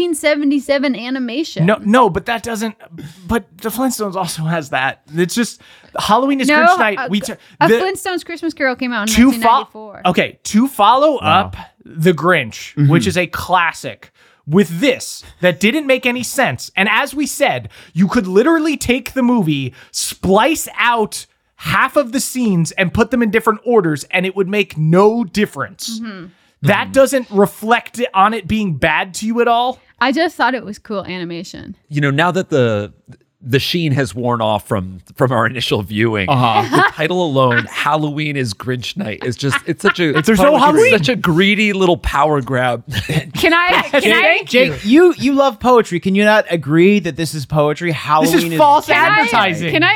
1977 animation. No, but that doesn't. But the Flintstones also has that. It's just Halloween is No, Grinch Night. a the- Flintstones Christmas Carol came out in to 1994. Okay, to follow up The Grinch, Mm-hmm. which is a classic, with this that didn't make any sense. And as we said, you could literally take the movie, splice out half of the scenes and put them in different orders, and it would make no difference. Mm-hmm. That doesn't reflect on it being bad to you at all. I just thought it was cool animation. You know, now that the sheen has worn off from our initial viewing, the title alone, Halloween is Grinch Night, is just it's such a There's no Halloween. such a greedy little power grab. Can I? Jake, you love poetry. Can you not agree that this is poetry? Halloween This is false Can advertising. Can I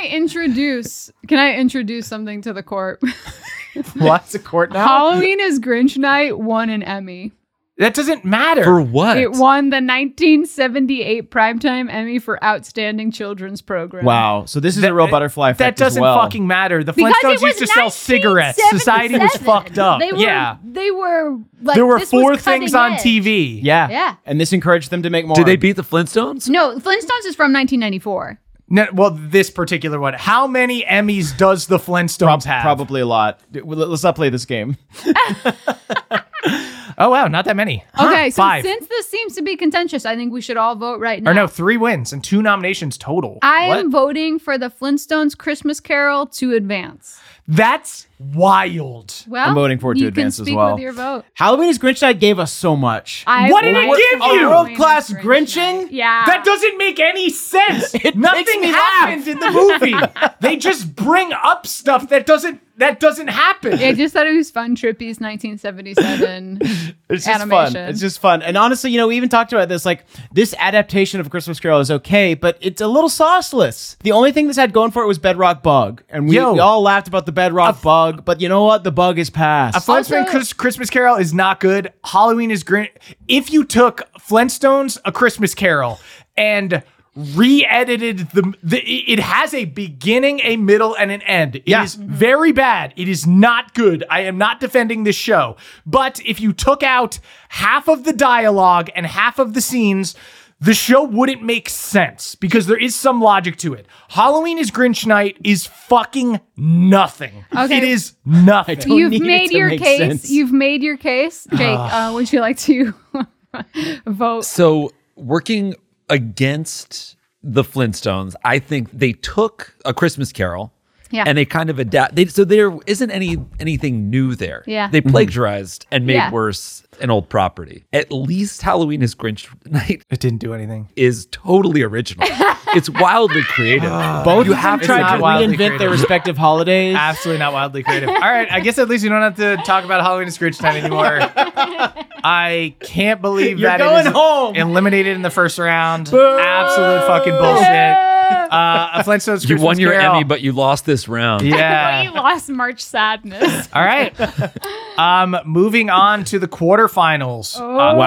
introduce something to the court? What's a court now? Halloween is Grinch Night won an Emmy. That doesn't matter. For what? It won the 1978 Primetime Emmy for Outstanding Children's Program. Wow. So this is a real butterfly effect That doesn't as well. fucking matter. The Because Flintstones it was used to sell cigarettes. Society was 1977. fucked up. They were like, There were this was 4 things cutting on edge. TV. Yeah. Yeah. And this encouraged them to make more. Did they beat the Flintstones? No, Flintstones is from 1994. No, well, this particular one. How many Emmys does the Flintstones have? Probably a lot. Let's not play this game. Oh, wow. Not that many. Okay, so 5. since this seems to be contentious, I think we should all vote right now. Or no, 3 wins and 2 nominations total. I What? am voting for the Flintstones Christmas Carol to advance. That's wild. Well, I'm voting for it to you advance can as speak well. with your vote. Halloween is Grinch Night gave us so much. What did it give you? A world-class Grinching? Night. Yeah. That doesn't make any sense. makes Nothing me happened in the movie. They just bring up stuff that doesn't happen. I just thought it was fun. Trippy's 1977 It's just animation. fun. It's just fun. And honestly, we even talked about this. Like, this adaptation of A Christmas Carol is okay, but it's a little sauceless. The only thing this had going for it was Bedrock Bug. And we all laughed about the Bedrock Bug, but you know what? The bug is A past. Flintstones Christmas Carol is not good. Halloween is great. If you took Flintstones A Christmas Carol and re-edited it has a beginning, a middle, and an end. It is very bad. It is not good. I am not defending this show. But if you took out half of the dialogue and half of the scenes, the show wouldn't make sense because there is some logic to it. Halloween is Grinch Night is fucking nothing. Okay. It is nothing. don't You've need it made to your make case. sense. You've made your case. Jake, would you like to vote? So working against the Flintstones, I think they took A Christmas Carol Yeah. and they kind of adapt. So there isn't anything new there. Yeah. They plagiarized and made Yeah. worse an old property. At least Halloween is Grinch Night It didn't do anything. is totally original. It's wildly creative. Both you of have them tried not to wildly reinvent their creative. respective holidays. Absolutely not wildly creative. All right, I guess at least you don't have to talk about Halloween is Grinch Night anymore. I can't believe You're that going it is home. eliminated in the first round. Absolute fucking bullshit. A Flintstones You Christmas won your Carol. Emmy, but you lost this round. But Yeah. you lost March Sadness. All right. Moving on to the quarterfinals.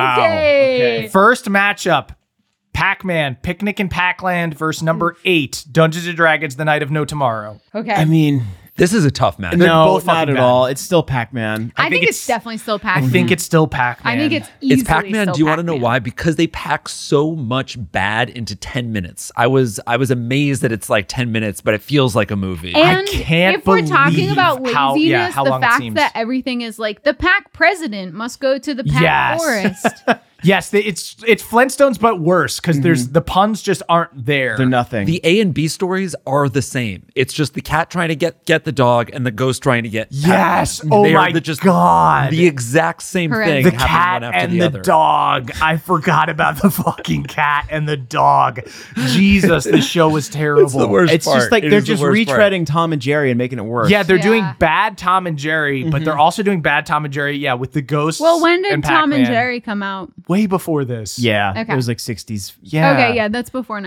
Okay. First matchup. Pac-Man, Picnic in Pac-Land versus number 8, Dungeons & Dragons, The Night of No Tomorrow. Okay. I mean, This is a tough match. no, both not fucking at bad. all. It's still Pac-Man. I think think it's definitely still Pac-Man. I think it's still Pac-Man. I think it's easily It's Pac-Man. still Do you want to know Pac-Man. why? Because they pack so much bad into 10 minutes. I was amazed that it's like 10 minutes, but it feels like a movie. And can't if we're talking believe about how- laziness, yeah, how the long it fact seems. that everything is like the pack president must go to the pack Yes. forest. Yes, it's Flintstones, but worse because there's the puns just aren't there. They're nothing. The A and B stories are the same. It's just the cat trying to get the dog and the ghost trying to get Yes. Pac-Man. Oh They are my just God. the exact same Correct. thing. The happening cat one after and the the other. dog. I forgot about the fucking cat and the dog. Jesus, this show was terrible. It's the worst It's just part. like It they're is the just worst part. retreading Tom and Jerry and making it worse. Yeah, they're doing Yeah. bad Tom and Jerry, but they're also doing bad Tom and Jerry, with the ghosts. Well, when did and Tom and Pac-Man. Jerry come out? Way before this. Yeah. Okay. It was like 60s. Yeah. Okay, yeah, that's before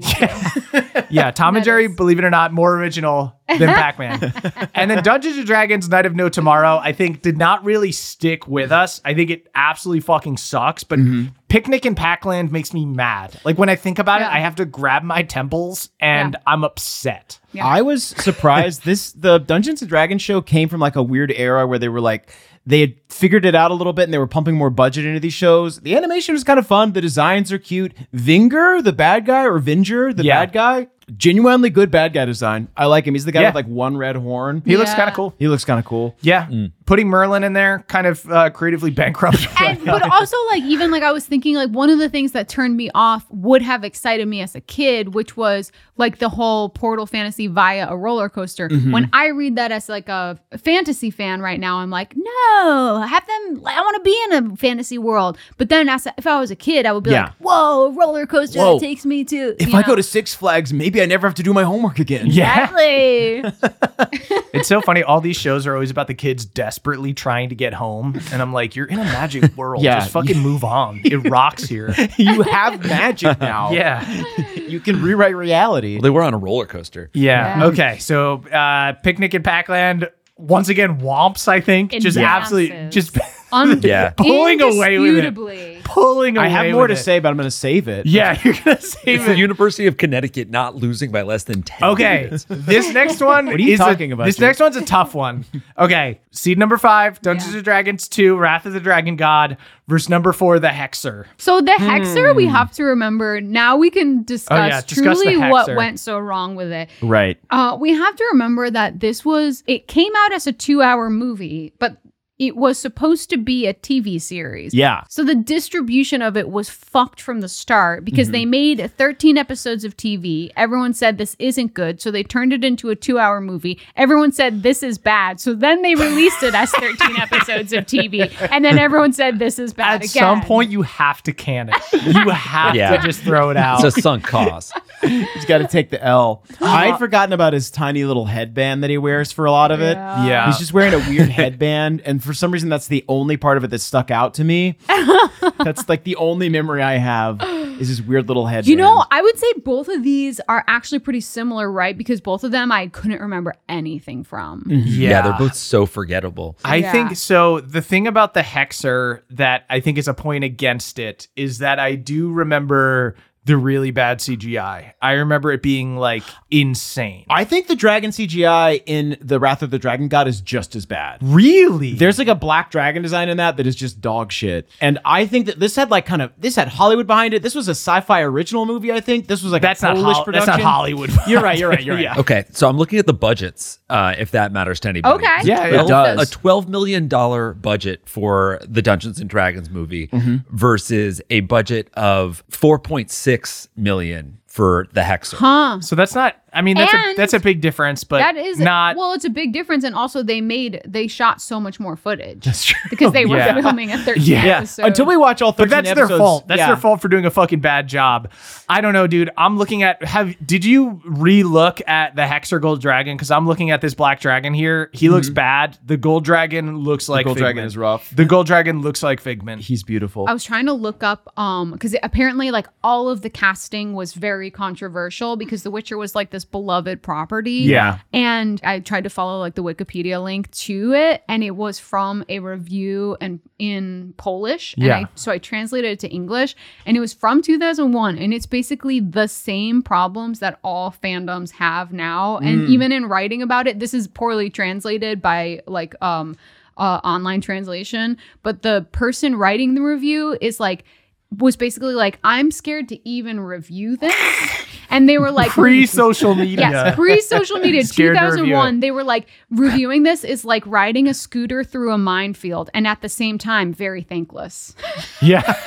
1982. Yeah, Tom and That Jerry, is- believe it or not, more original than Pac-Man. And then Dungeons & Dragons Night of No Tomorrow, I think, did not really stick with us. I think it absolutely fucking sucks, but Picnic in Pac-Land makes me mad. Like, when I think about Yeah. it, I have to grab my temples, and I'm upset. Yeah. I was surprised. The Dungeons and Dragons show came from like a weird era where they were like, they had figured it out a little bit and they were pumping more budget into these shows. The animation was kind of fun. The designs are cute. Vinger, the bad guy, or Vinger, the Yeah. bad guy, genuinely good bad guy design. I like him. He's the guy Yeah. with like one red horn. He looks Yeah. kind of cool. He looks kind of cool. Yeah. Putting Merlin in there kind of creatively bankrupt. And, but also, like, even like I was thinking, like, one of the things that turned me off would have excited me as a kid, which was like the whole Portal Fantasy via a roller coaster. When I read that as like a fantasy fan right now, I'm like, no, have them. I want to be in a fantasy world. But then, if I was a kid, I would be Yeah. like, whoa, roller coaster Whoa. that takes me to. If you I know. go to Six Flags, maybe I never have to do my homework again. Yeah. Exactly. It's so funny. All these shows are always about the kids desperately trying to get home. And I'm like, you're in a magic world. Yeah. Just fucking move on. It rocks here. You have magic now. Yeah. You can rewrite reality. They were on a roller coaster. Yeah. Yeah. Okay. So Picnic in Pac-Land, once again, womps, I think. Just Yeah. absolutely, Masses. just Yeah. Pulling away with it. indisputably. Pulling away I have more with to it. say, but I'm going to save it. Yeah, you're gonna save It's the it. University of Connecticut not losing by less than 10. Okay, this next one. What are you is talking about, This Jake? next one's a tough one. Okay, seed number 5, Dungeons Yeah. and Dragons 2, Wrath of the Dragon God, versus number 4, the Hexer. So the Hexer, we have to remember. Now we can discuss, discuss the truly what Hexer. went so wrong with it. Right. We have to remember that it came out as a 2-hour movie, but it was supposed to be a TV series. Yeah. So the distribution of it was fucked from the start because they made 13 episodes of TV. Everyone said this isn't good, so they turned it into a 2-hour movie. Everyone said this is bad, so then they released it as 13 episodes of TV. And then everyone said this is bad At again. some point, you have to can it. You have Yeah. to just throw it out. It's a sunk cost. He's got to take the L. I had forgotten about his tiny little headband that he wears for a lot of it. Yeah. He's just wearing a weird headband. And for some reason, that's the only part of it that stuck out to me. That's like the only memory I have is this weird little headband. You know, I would say both of these are actually pretty similar, right? Because both of them I couldn't remember anything from. Yeah, they're both so forgettable. I Yeah. think so. The thing about the Hexer that I think is a point against it is that I do remember the really bad CGI. I remember it being like insane. I think the dragon CGI in the Wrath of the Dragon God is just as bad. Really? There's like a black dragon design in that is just dog shit. And I think that this had Hollywood behind it. This was a sci-fi original movie, I think. This was like that's a Polish not production. That's not Hollywood. You're right. Yeah. Okay, so I'm looking at the budgets, if that matters to anybody. Okay. Yeah, it does. A $12 million budget for the Dungeons and Dragons movie versus a budget of $4.6 million for the Hexer. Huh. So that's not. I mean, And that's a big difference, but That is not. well, it's a big difference, and also they shot so much more footage. That's true. Because they were Yeah. filming a 13 Yeah. episode. Until we watch all 13 But that's episodes. their fault. That's yeah. their fault for doing a fucking bad job. I don't know, dude. I'm looking at. Did you re-look at the Hexer Gold Dragon? Because I'm looking at this black dragon here. He looks bad. The Gold Dragon looks like Gold Figment. Dragon is rough. The Gold Dragon looks like Figment. He's beautiful. I was trying to look up because apparently like all of the casting was very controversial because The Witcher was like this beloved property. Yeah. And I tried to follow like the Wikipedia link to it, and it was from a review and in Polish. And Yeah. so I translated it to English, and it was from 2001, and it's basically the same problems that all fandoms have now. And even in writing about it, this is poorly translated by like online translation, but the person writing the review was basically like, I'm scared to even review this. And they were like, Pre-social media. yes, pre-social media, Scared to review 2001, it. they were like, reviewing this is like riding a scooter through a minefield, and at the same time, very thankless. Yeah.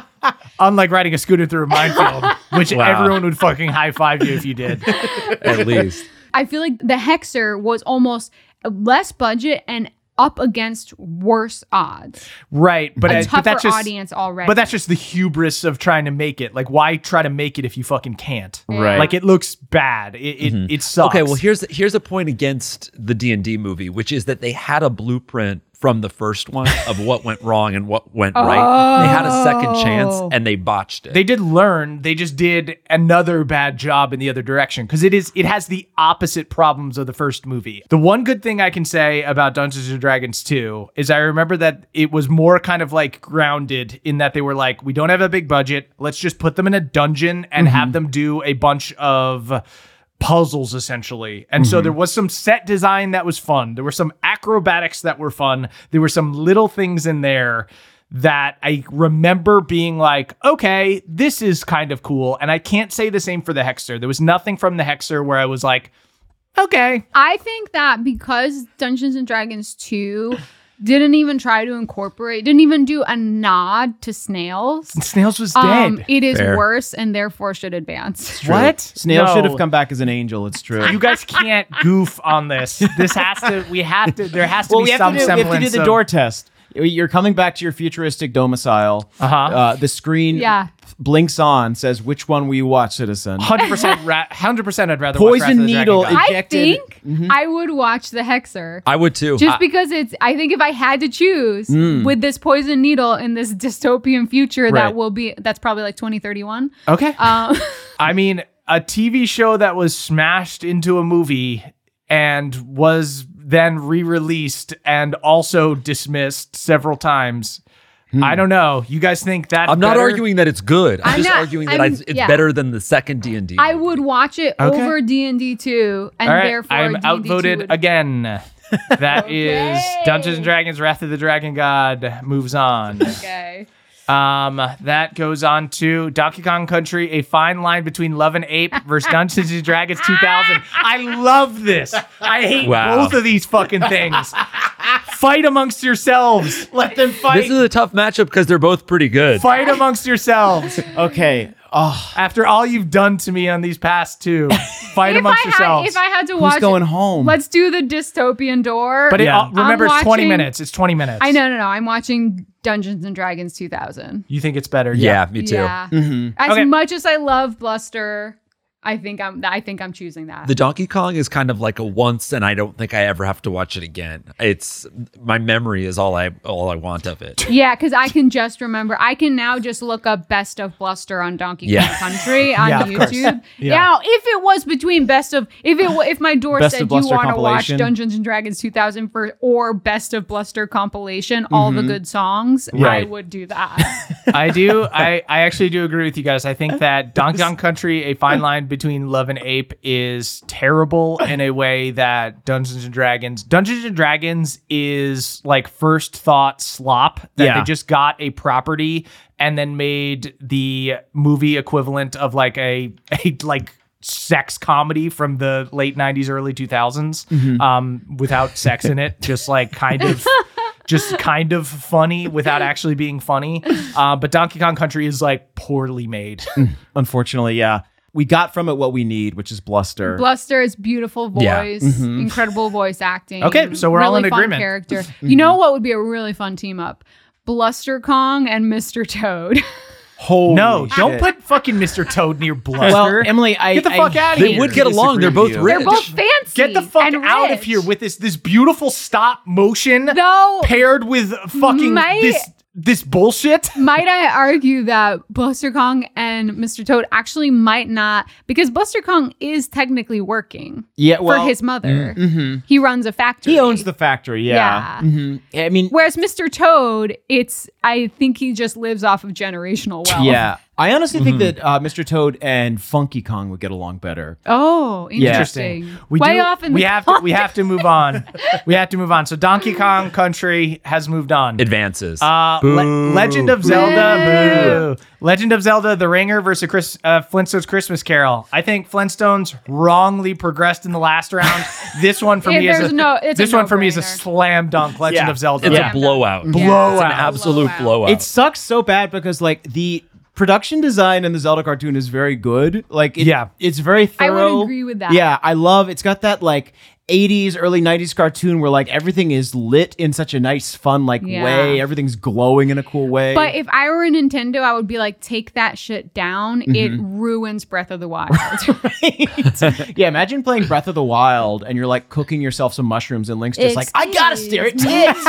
Unlike riding a scooter through a minefield, which Wow. everyone would fucking high five you if you did. At least. I feel like the Hexer was almost less budget and up against worse odds. Right. But, A but tougher that's just audience already. But that's just the hubris of trying to make it. Like, why try to make it if you fucking can't? Right. Like, it looks bad. It sucks. Okay, well here's a point against the D&D movie, which is that they had a blueprint from the first one of what went wrong and what went right. They had a second chance and they botched it. They did learn. They just did another bad job in the other direction because it has the opposite problems of the first movie. The one good thing I can say about Dungeons and Dragons 2 is I remember that it was more kind of like grounded in that they were like, we don't have a big budget. Let's just put them in a dungeon and have them do a bunch of puzzles essentially. And so there was some set design that was fun. There were some acrobatics that were fun. There were some little things in there that I remember being like, okay, this is kind of cool. And I can't say the same for the Hexer. There was nothing from the Hexer where I was like, okay. I think that because Dungeons and Dragons 2 didn't even try to incorporate, didn't even do a nod to snails. Snails was dead. It is Fair. worse and therefore should advance. What? Snail No. should have come back as an angel. It's true. You guys can't goof on this. This has to, there has to be some we have semblance to do the of- door test. You're coming back to your futuristic domicile. Uh-huh. The screen Yeah. blinks on, says, which one will you watch, citizen? 100%, 100% I'd rather Poison watch Wrath of the needle Dragon God. I Ejected. think I would watch the Hexer. I would too. Just because I think if I had to choose with this poison needle in this dystopian future Right. that's probably like 2031. Okay. I mean, a TV show that was smashed into a movie and was then re-released and also dismissed several times. I don't know. You guys think that I'm not better? arguing that it's good. I'm just not- arguing that I'm- it's yeah. better than the second D&D. I would watch it Okay. over D&D 2, and All right, therefore I'm D&D 2 outvoted would- again. That is Okay. Dungeons and Dragons Wrath of the Dragon God moves on. Okay. That goes on to Donkey Kong Country, a fine line between Love and Ape versus Dungeons and Dragons 2000. I love this. I hate Wow. both of these fucking things. Fight amongst yourselves. Let them fight. This is a tough matchup because they're both pretty good. Fight amongst yourselves. Okay. Oh, After all you've done to me on these past two, fight amongst yourselves. If I had to watch who's going it, home? let's do the dystopian door. But Yeah. remember, I'm it's 20 watching- minutes. It's 20 minutes. I know, no. I'm watching Dungeons and Dragons 2000. You think it's better? Yeah, me too. Yeah. Mm-hmm. As Okay. much as I love Bluster, I think I'm choosing that. The Donkey Kong is kind of like a once, and I don't think I ever have to watch it again. It's my memory is all I want of it. Yeah, because I can just remember. I can now just look up best of Bluster on Donkey Yeah. Kong Country on Yeah, of course. YouTube. Yeah. Now, if it was between if my door Best said of you Bluster want to watch compilation. Dungeons and Dragons 2000 or Best of Bluster compilation, all the good songs, I Right. would do that. I do. I actually do agree with you guys. I think that Donkey Kong Country, a fine line between Love and Ape, is terrible in a way that Dungeons and Dragons is like first thought slop that Yeah. they just got a property and then made the movie equivalent of like a like sex comedy from the late 90s, early 2000s, without sex in it, just kind of funny without actually being funny. But Donkey Kong Country is like poorly made. unfortunately, yeah. We got from it what we need, which is bluster. Bluster is beautiful voice, Yeah. incredible voice acting. Okay, so we're all really in fun agreement. Character. You know what would be a really fun team up? Bluster Kong and Mr. Toad. Holy No, don't shit. put fucking Mr. Toad near Bluster. Well, Emily, Get the fuck outta They here. would get along. They're both Disagree with rich. They're both fancy. Get the fuck and out of rich. here with this beautiful stop motion Though, paired with fucking Might- this bullshit. might I argue that Bluster Kong and Mr. Toad actually might not, because Bluster Kong is technically working Yeah, for well, his mother. He runs a factory. he owns the factory. Yeah. Yeah. Mhm. I mean, Whereas Mr. Toad, I think he just lives off of generational wealth. yeah. I honestly think that Mr. Toad and Funky Kong would get along better. Oh, interesting. We Way do- off in we the have to move on. We have to move on. So Donkey Kong Country has moved on. Advances. Legend of Zelda, boo. Legend of Zelda: The Ringer versus Flintstones Christmas Carol. I think Flintstones wrongly progressed in the last round. This one for Yeah, me is there's no- it's a this one for me is a no-brainer. slam dunk. Legend Yeah. of Zelda. it's Yeah. a blowout. Yeah. It's an Blowout. absolute blowout. It sucks so bad because like the production design in the Zelda cartoon is very good. Like, Yeah. it's very I would thorough. agree with that. Yeah, I love. It's got that like 80s, early 90s cartoon where like everything is lit in such a nice, fun like Yeah. way. Everything's glowing in a cool way. But if I were a Nintendo, I would be like, take that shit down. It ruins Breath of the Wild. Yeah, imagine playing Breath of the Wild and you're like cooking yourself some mushrooms and Link's just like, I gotta stare at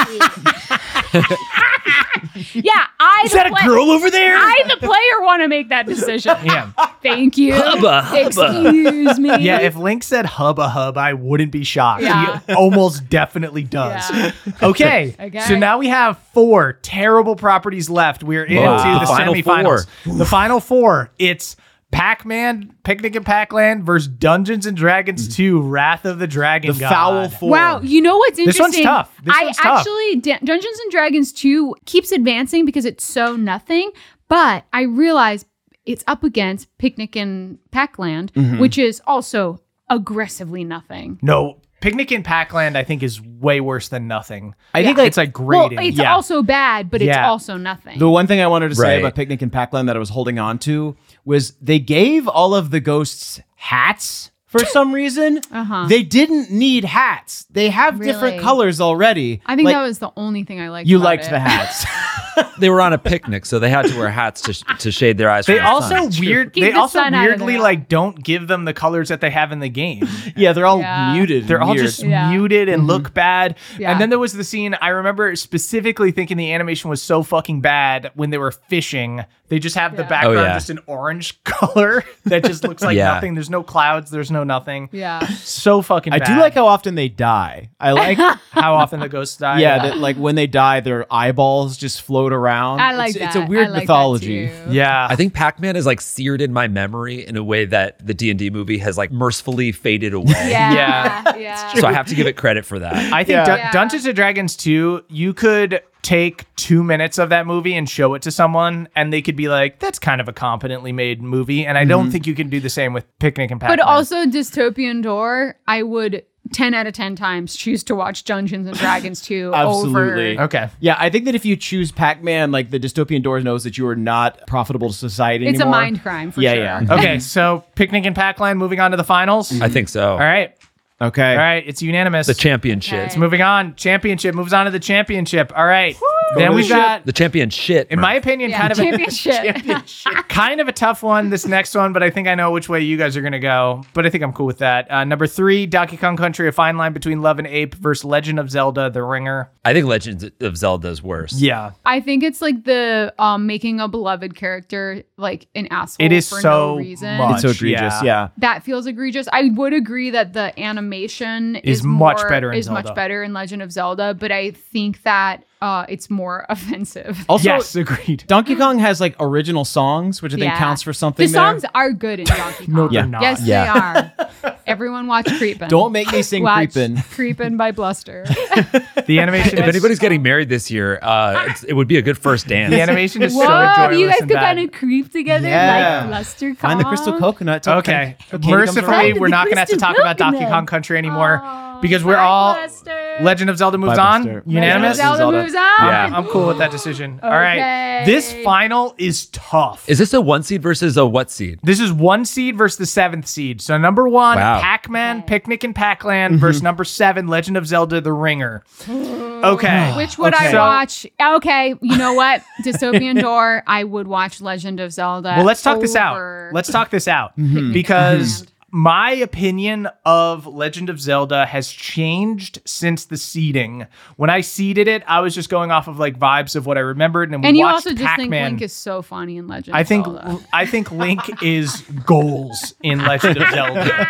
tits. Yeah, I Is that a girl over there? I, the player, want to make that decision. Yeah. Thank you. Hubba, hubba. Excuse me. Yeah, if Link said hubba hub, I wouldn't be shocked. Yeah. He almost definitely does. Yeah. Okay. Okay. So now we have 4 terrible properties left. We're into Wow. the Final semifinals. The final 4. It's Pac-Man, Picnic in Pac-Land versus Dungeons and Dragons 2, Wrath of the Dragon The God. foul four. Wow, you know what's This one's interesting? tough. This one's tough. Actually, Dungeons and Dragons 2 keeps advancing because it's so nothing, but I realize it's up against Picnic in Pac-Land, which is also aggressively nothing. No, Picnic in Pac-Land, I think, is way worse than nothing. I think Yeah. like It's like Well, grading. it's Yeah. also bad, but it's Yeah. also nothing. the one thing I wanted to say Right. about Picnic in Pac-Land that I was holding on to was they gave all of the ghosts hats for some reason. Uh-huh. They didn't need hats. They have different Really? colors already. I think Like, that was the only thing I liked. you about liked it. the hats. They were on a picnic, so they had to wear hats to shade their eyes. They from the also sun. Keep They the also sun out of weirdly their like don't give them the colors that they have in the game. Yeah, they're all Yeah. muted. They're all weird. just Yeah. muted and look bad. Yeah. And then there was the scene I remember specifically thinking the animation was so fucking bad when they were fishing. They just have the Yeah. background Oh, yeah. just an orange color that just looks like Yeah. nothing. There's no clouds. There's no nothing. Yeah. So fucking I bad. do like how often they die. I like, how often the ghosts die. yeah, that like when they die, their eyeballs just float around. I like It's that. a weird I like mythology. That too. Yeah. I think Pac-Man is like seared in my memory in a way that the D&D movie has like mercifully faded away. Yeah. Yeah. So I have to give it credit for that. I think Yeah. Dungeons and Dragons 2, you could take 2 minutes of that movie and show it to someone, and they could be like, "That's kind of a competently made movie." And I don't think you can do the same with Picnic and Pac-Man. But also Dystopian Door, I would 10 out of 10 times choose to watch Dungeons and Dragons 2 Absolutely. over. okay. Yeah, I think that if you choose Pac-Man, like the dystopian doors knows that you are not profitable to society It's anymore. a mind crime for Yeah, sure. yeah. Okay, so Picnic and Pac-Land, moving on to the finals. I think so. All right. Okay. All right, it's unanimous. The championship. Okay. It's moving on. Championship moves on to the championship. All right. Then to we've the got, The championship. in my opinion, Yeah, kind of championship. kind of a tough one, this next one, but I think I know which way you guys are going to go. But I think I'm cool with that. Number 3, Donkey Kong Country, a fine line between Love and Ape versus Legend of Zelda, The Ringer. I think Legends of Zelda is worse. Yeah. I think it's like the making a beloved character like an asshole It is for so no reason. much. It's so egregious. Yeah. That feels egregious. I would agree that the animation Is is much more- better in is Zelda. much better in Legend of Zelda, but I think that it's more offensive. Also, Yes, agreed. Donkey Kong has like original songs, which I think Yeah. counts for something. The songs are good in Donkey Kong. No, they're Yeah. not. Yes, Yeah. they are. Everyone watch Creepin'. Don't make me sing watch Creepin'. Creepin' by Bluster. The animation If is, anybody's getting married this year, it would be a good first dance. the animation is so Whoa, joyless you guys and could bad. kind of creep together Yeah. like Bluster Kong. Find the crystal coconut. till Okay. Candy comes around. Mercifully, around. we're not going to have to Crystal talk about Donkey coconut. Kong Country anymore Oh, because we're bye, all Bluster. Legend of Zelda moves Bye, on. Buster. Unanimous. Zelda Zelda. moves on. Yeah, I'm cool with that decision. All right. Okay. This final is tough. Is this a 1 seed versus a what seed? This is 1 seed versus the 7th seed. So number 1, Wow. Pac-Man, Picnic and Pac-Land versus number 7, Legend of Zelda, The Ringer. Okay. Which would Okay. I So- watch? Okay, you know what? Dystopian Door, I would watch Legend of Zelda. Well, let's talk this out. over- Let's talk this out Mm-hmm. because my opinion of Legend of Zelda has changed since the seeding. When I seeded it, I was just going off of like vibes of what I remembered, and we And you watched also just Pac-Man. think Link is so funny in Legend I of think Zelda. I think Link is goals in Legend of Zelda.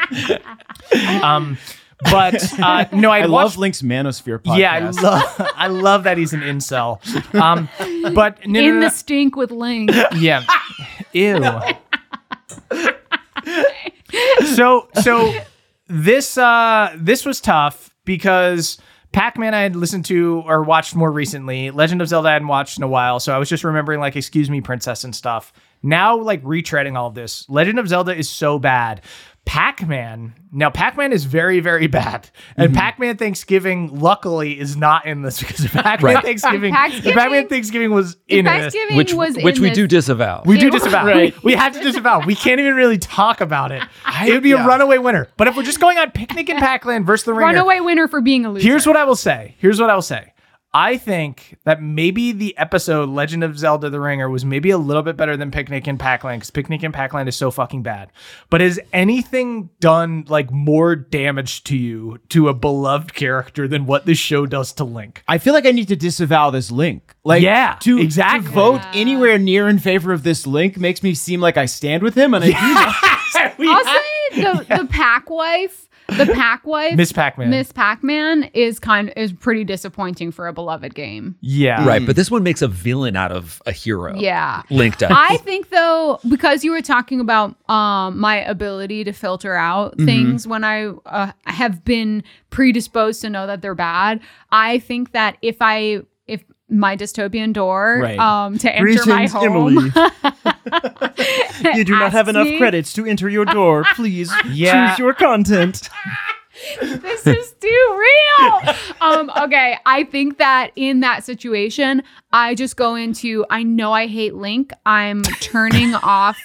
But no, I I'd love watched. Link's Manosphere podcast. Yeah, I love that he's an incel. But no, in no, the no. stink with Link. Yeah. Ew. So this was tough because Pac-Man I had listened to or watched more recently. Legend of Zelda I hadn't watched in a while, so I was just remembering like Excuse Me Princess and stuff. Now like retreading all of this. Legend of Zelda is so bad. Pac-Man is very, very bad. And Pac-Man Thanksgiving, luckily, is not in this because Pac-Man Right. Thanksgiving, Pac-Giving- Pac-Man Thanksgiving was in this. Thanksgiving Which was which in we this. do disavow. We do It was- disavow. Right. We have to disavow. We can't even really talk about it. It would be a yeah. runaway winner. But if we're just going on Picnic and Pac-Land versus the Ringer, Runaway winner for being a loser. here's what I will say. I think that maybe the episode Legend of Zelda The Ringer was maybe a little bit better than Picnic and Pac-Land because Picnic and Pac-Land is so fucking bad. But has anything done like more damage to you, to a beloved character, than what this show does to Link? I feel like I need to disavow this Link. Like, Yeah, to exactly. vote anywhere near in favor of this Link makes me seem like I stand with him, and I do that. I'll say the Pac wife. The Pac wife, Miss Pac-Man. Miss Pac-Man is pretty disappointing for a beloved game. Yeah. Right, but this one makes a villain out of a hero. Yeah. Link does. I think though, because you were talking about my ability to filter out things when I have been predisposed to know that they're bad, I think that if my dystopian door Right. to enter my home, You do not have enough credits to enter your door. Please choose your content. This is too real. Okay, I think that in that situation, I just go into, I know I hate Link. I'm turning off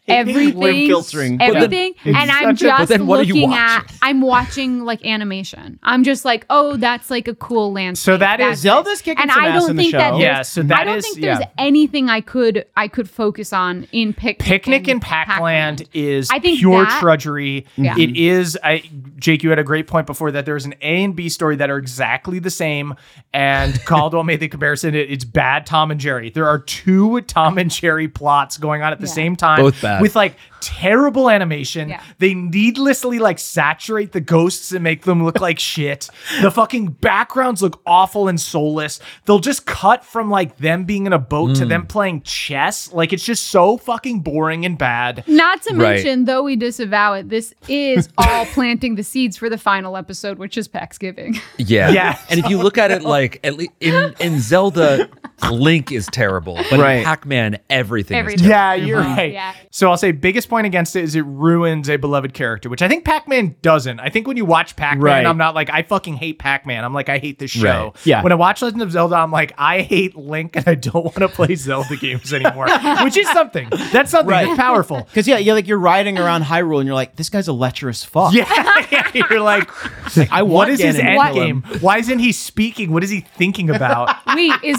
everything, filtering. everything, and I'm such a- but just then what are you looking watching? I'm watching like animation. I'm just like, oh, that's like a cool landscape. So that is- That's Zelda's it. kicking and some I ass don't in the think show. that Yeah, there's- so that I don't is- think there's yeah. anything I could focus on in Picnic in Pac-Land is I think pure that- trudgery. Yeah. It is, Jake, you had a great point before that there's an A and B story that are exactly the same, and Caldwell made the comparison. It's bad Tom and Jerry. There are two Tom and Jerry plots going on at the same time. Both bad. With like terrible animation. Yeah. They needlessly like saturate the ghosts and make them look like shit. The fucking backgrounds look awful and soulless. They'll just cut from like them being in a boat to them playing chess. Like it's just so fucking boring and bad. Not to Right. mention, though we disavow it, this is all planting the seeds for the final episode, which is Paxgiving. Yeah. Yeah. And if you look at it like at least in Zelda, Link is terrible, but Right. in Pac-Man, everything is Everything. terrible. Yeah, you're right. Yeah. So I'll say biggest point against it is it ruins a beloved character, which I think Pac-Man doesn't. I think when you watch Pac-Man, Right. I'm not like, I fucking hate Pac-Man. I'm like, I hate this show. Right. Yeah. When I watch Legend of Zelda, I'm like, I hate Link and I don't want to play Zelda games anymore, which is something. That's something. Right. It's powerful. Because like you're riding around Hyrule and you're like, this guy's a lecherous fuck. Yeah, you're like, I what want is his Ganon to end kill game? him. Why isn't he speaking? What is he thinking about? Wait, is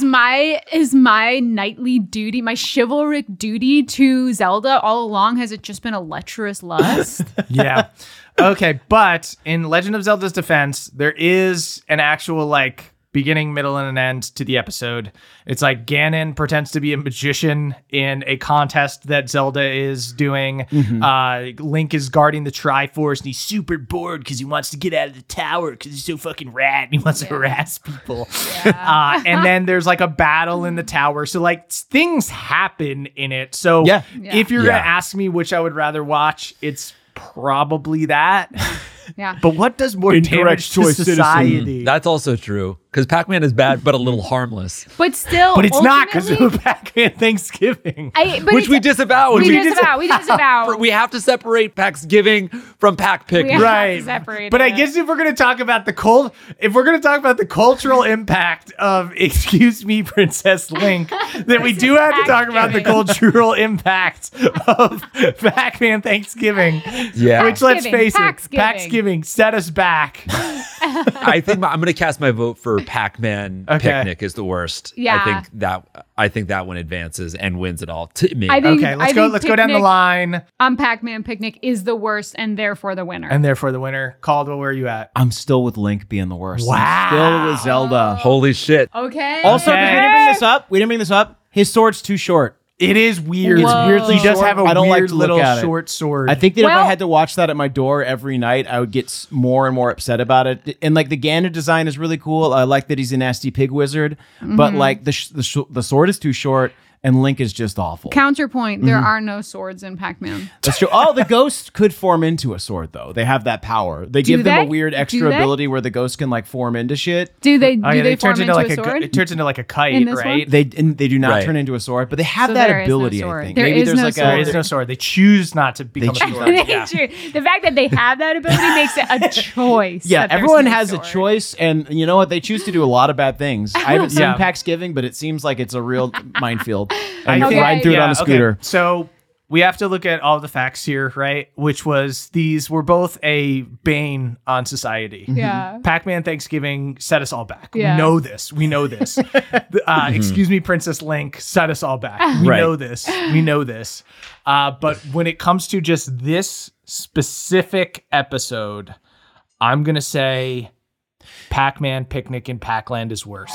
my knightly duty, my chivalric duty to Zelda all along, has it just been a lecherous lust? Yeah. Okay, but in Legend of Zelda's defense, there is an actual like beginning, middle, and an end to the episode. It's like Ganon pretends to be a magician in a contest that Zelda is doing. Link is guarding the Triforce, and he's super bored because he wants to get out of the tower because he's so fucking rad and he wants to harass people. And then there's like a battle in the tower. So like things happen in it. So Yeah. if you're Yeah. gonna ask me which I would rather watch, it's probably that. Yeah. But what does more Incorrect damage to choice, citizen. society? That's also true because Pac-Man is bad, but a little harmless, But still, But it's not because ultimately- of Pac-Man Thanksgiving. but which it's- we disavow. We We disavow. we have to separate Paxgiving from Pac We Picnic. have to Right. separate But I it. guess if we're going to talk about the cultural impact of Excuse Me, Princess Link, then we do have to talk about the cultural impact of Pac-Man Thanksgiving. Yeah. Which, let's Paxgiving, face it, Paxgiving. Paxgiving set us back. I think I'm going to cast my vote for Pac-Man Okay. Picnic is the worst. Yeah. I think that one advances and wins it all to me. I think- Okay, let's go down the Picnic line. on Pac-Man Picnic is the worst and therefore the winner. And therefore the winner. Caldwell, where are you at? I'm still with Link being the worst. Wow. I'm still with Zelda. Holy shit. Okay. Also, 'cause Okay. we didn't bring this up. His sword's too short. It is weird. It's weirdly He does short. have a I don't like weird to look little at it. short sword. I think that if I Well- had to watch that at my door every night, I would get more and more upset about it. And like the Ganon design is really cool. I like that he's a nasty pig wizard, but like the sword is too short and Link is just awful. Counterpoint, there are no swords in Pac-Man. That's true. Oh, the ghost could form into a sword though. They have that power. They give them a they? weird Do extra they? ability where the ghost can like form into shit. Do they Oh, yeah, they it turns form into into like a sword? it turns into like a In kite, this right? They do not Right. turn into a sword, but they have So that there is no ability. sword. I think There maybe is there's no like sword. There is no sword. They choose not to become a choose sword. not Yeah. True. The fact that they have that ability makes it a choice. Yeah, that there's everyone no has sword. a choice, and you know what? They choose to do a lot of bad things. I haven't seen Yeah. Paxgiving, but it seems like it's a real minefield. I And you think- can ride through it on a okay. scooter. So we have to look at all the facts here, right? Which was these were both a bane on society. Yeah. Pac-Man Thanksgiving set us all back. Yeah. We know this. We know this. Excuse me, Princess Link set us all back. We Right. know this. We know this. But when it comes to just this specific episode, I'm going to say Pac-Man Picnic in Pac-Land is worse.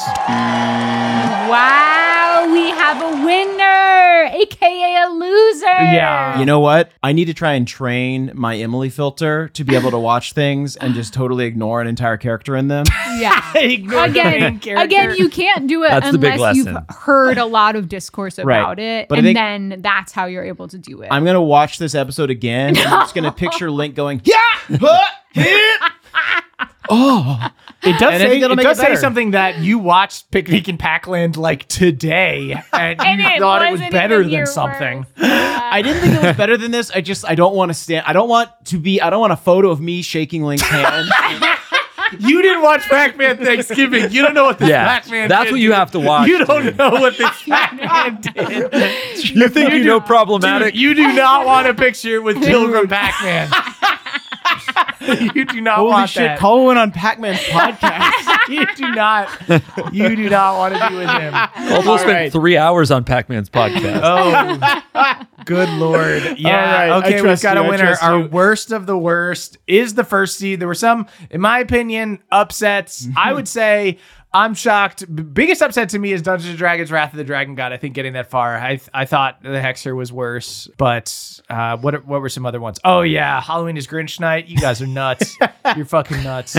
Wow, we have a winner, aka a loser. Yeah. You know what? I need to try and train my Emily filter to be able to watch things and just totally ignore an entire character in them. Yeah. Ignore the main Again, character. you can't do it That's the big unless you've lesson. heard a lot of discourse Right. about it, But I and think- then that's how you're able to do it. I'm gonna watch this episode again, and I'm just gonna picture Link going, yeah, huh, hit. Oh, It does And I say, think it'll it make does it say better. something that you watched Picnic in Pac-Land like today, and And you it thought it was wasn't better even than your something. I didn't think it was better than this. I don't want to stand. I don't want a photo of me shaking Link's hand. You didn't watch Pac-Man Thanksgiving. You don't know what this Pac-Man that's did. what you have to watch. You don't know what this Pac-Man did. You think you know problematic? Dude, you do not want a picture with Pilgrim Pac-Man. You do not Holy want shit, that. Cole went on Pac-Man's podcast. You do not want to be with him. Caldwell spent 3 hours on Pac-Man's podcast. Oh, good Lord. Yeah. All right, I Okay, we've trust got you, a I winner. trust Our you. worst of the worst is the first seed. There were some, in my opinion, upsets. I would say I'm shocked. Biggest upset to me is Dungeons & Dragons Wrath of the Dragon God. I think getting that far. I thought the Hexer was worse, but what were some other ones? Oh, yeah. Halloween is Grinch Night. You guys are nuts. You're fucking nuts.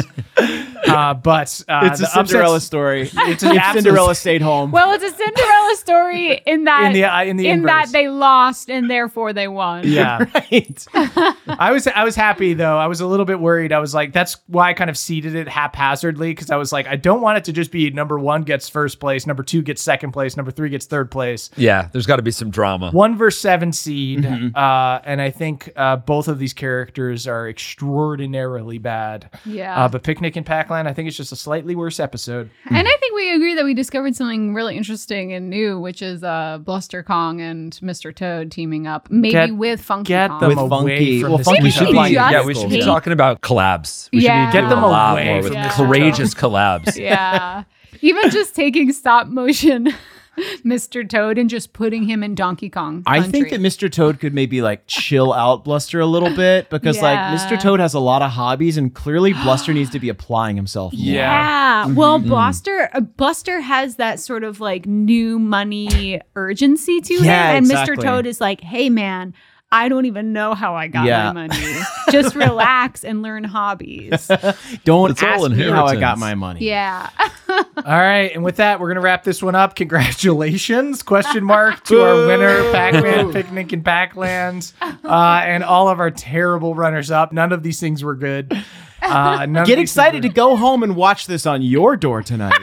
But It's the a Cinderella upsets- story. It's If absolute- Cinderella stayed home. Well, it's a Cinderella story in that in the in that inverse. they lost and therefore they won. Yeah. Right. I was happy though. I was a little bit worried. I was like, that's why I kind of seeded it haphazardly, because I was like, I don't want it to just be number 1 gets first place, number 2 gets second place, number 3 gets third place. Yeah, there's got to be some drama. 1 versus 7 seed, and I think both of these characters are extraordinarily bad. Yeah. But Picnic in Pac-Land, I think it's just a slightly worse episode. And I think we agree that we discovered something really interesting and new, which is Bluster Kong and Mr. Toad teaming up, maybe with Funky Get Kong. them With away Funky. from Well, this Funky We episode. should be, Maybe just we should be hate- talking about collabs. We Yeah. should Get be them doing a lot away more from with this courageous collabs. Yeah. Even just taking stop motion Mr. Toad and just putting him in Donkey Kong I country. think that Mr. Toad could maybe like chill out Bluster a little bit because Yeah. like Mr. Toad has a lot of hobbies and clearly Bluster needs to be applying himself more. Yeah. Well, Bluster has that sort of like new money urgency to Yeah, him. And exactly. Mr. Toad is like, hey, man, I don't even know how I got Yeah. my money. Just relax and learn hobbies. Don't It's all ask me how I inheritance. got my money. Yeah. All right, and with that, we're gonna wrap this one up. Congratulations, question mark, to our winner, Pac-Man Picnic in Pac-Land, and all of our terrible runners-up. None of these things were good. Get excited to go home and watch this on your door tonight.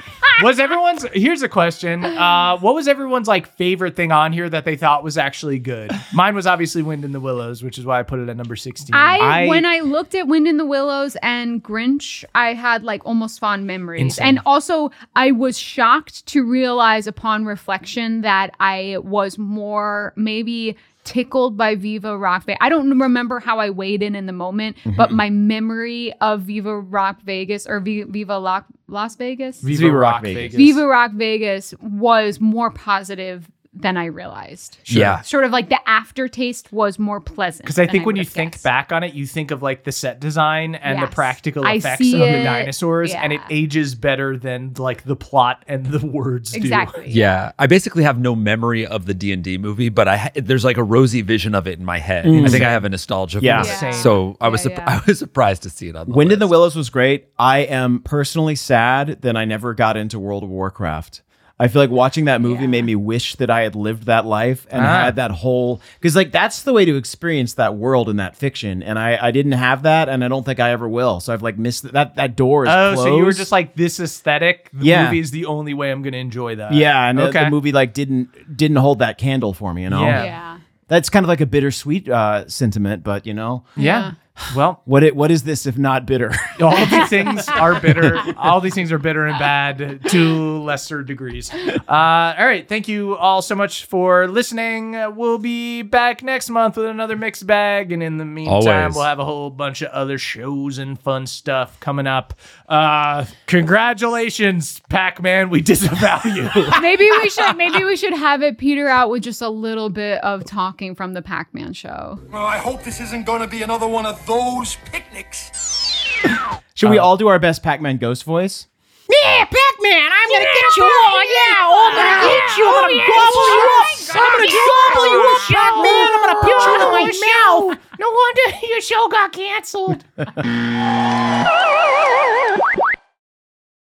Here's a question. What was everyone's like favorite thing on here that they thought was actually good? Mine was obviously Wind in the Willows, which is why I put it at number 16. When I looked at Wind in the Willows and Grinch, I had like almost fond memories. Insane. And also I was shocked to realize upon reflection that I was more maybe tickled by Viva Rock Vegas. I don't remember how I weighed in the moment, but my memory of Viva Rock Vegas or Viva Las Vegas? Viva Rock Rock Vegas. Viva Rock Vegas was more positive than I realized. Yeah. Sort of like the aftertaste was more pleasant. Because I than think when you would've think guessed. back on it, you think of like the set design and the Yes. practical I effects see of the it. dinosaurs, and it Yeah. ages better than like the plot and the words Exactly. Yeah, I basically have no memory of the D&D movie, but there's like a rosy vision of it in my head. I think I have a nostalgia Yeah. for it. Yeah. So I was Yeah, I was surprised to see it on the Wind in the list. Willows was great. I am personally sad that I never got into World of Warcraft. I feel like watching that movie made me wish that I had lived that life and had that whole, because like that's the way to experience that world and that fiction. And I didn't have that, and I don't think I ever will. So I've like missed that door is Oh, closed. so you were just like, this aesthetic, the Yeah. movie is the only way I'm going to enjoy that. yeah, and Okay. the movie like didn't hold that candle for me. You know, Yeah. Yeah. that's kind of like a bittersweet sentiment, but you know, Yeah. Well, what is this if not bitter? all these things are bitter. All these things are bitter and bad to lesser degrees. All right. Thank you all so much for listening. We'll be back next month with another mixed bag. And in the meantime, Always. we'll have a whole bunch of other shows and fun stuff coming up. Congratulations, Pac-Man. We disavow you. Maybe we should have it peter out with just a little bit of talking from the Pac-Man show. Well, I hope this isn't going to be another one of those picnics. Should we all do our best Pac-Man ghost voice? Yeah, Pac-Man, I'm gonna get you all. Yeah, I'm gonna eat you. I'm gonna gobble you up. I'm gonna gobble you up, Pac-Man. I'm gonna put you in my mouth. No wonder your show got canceled.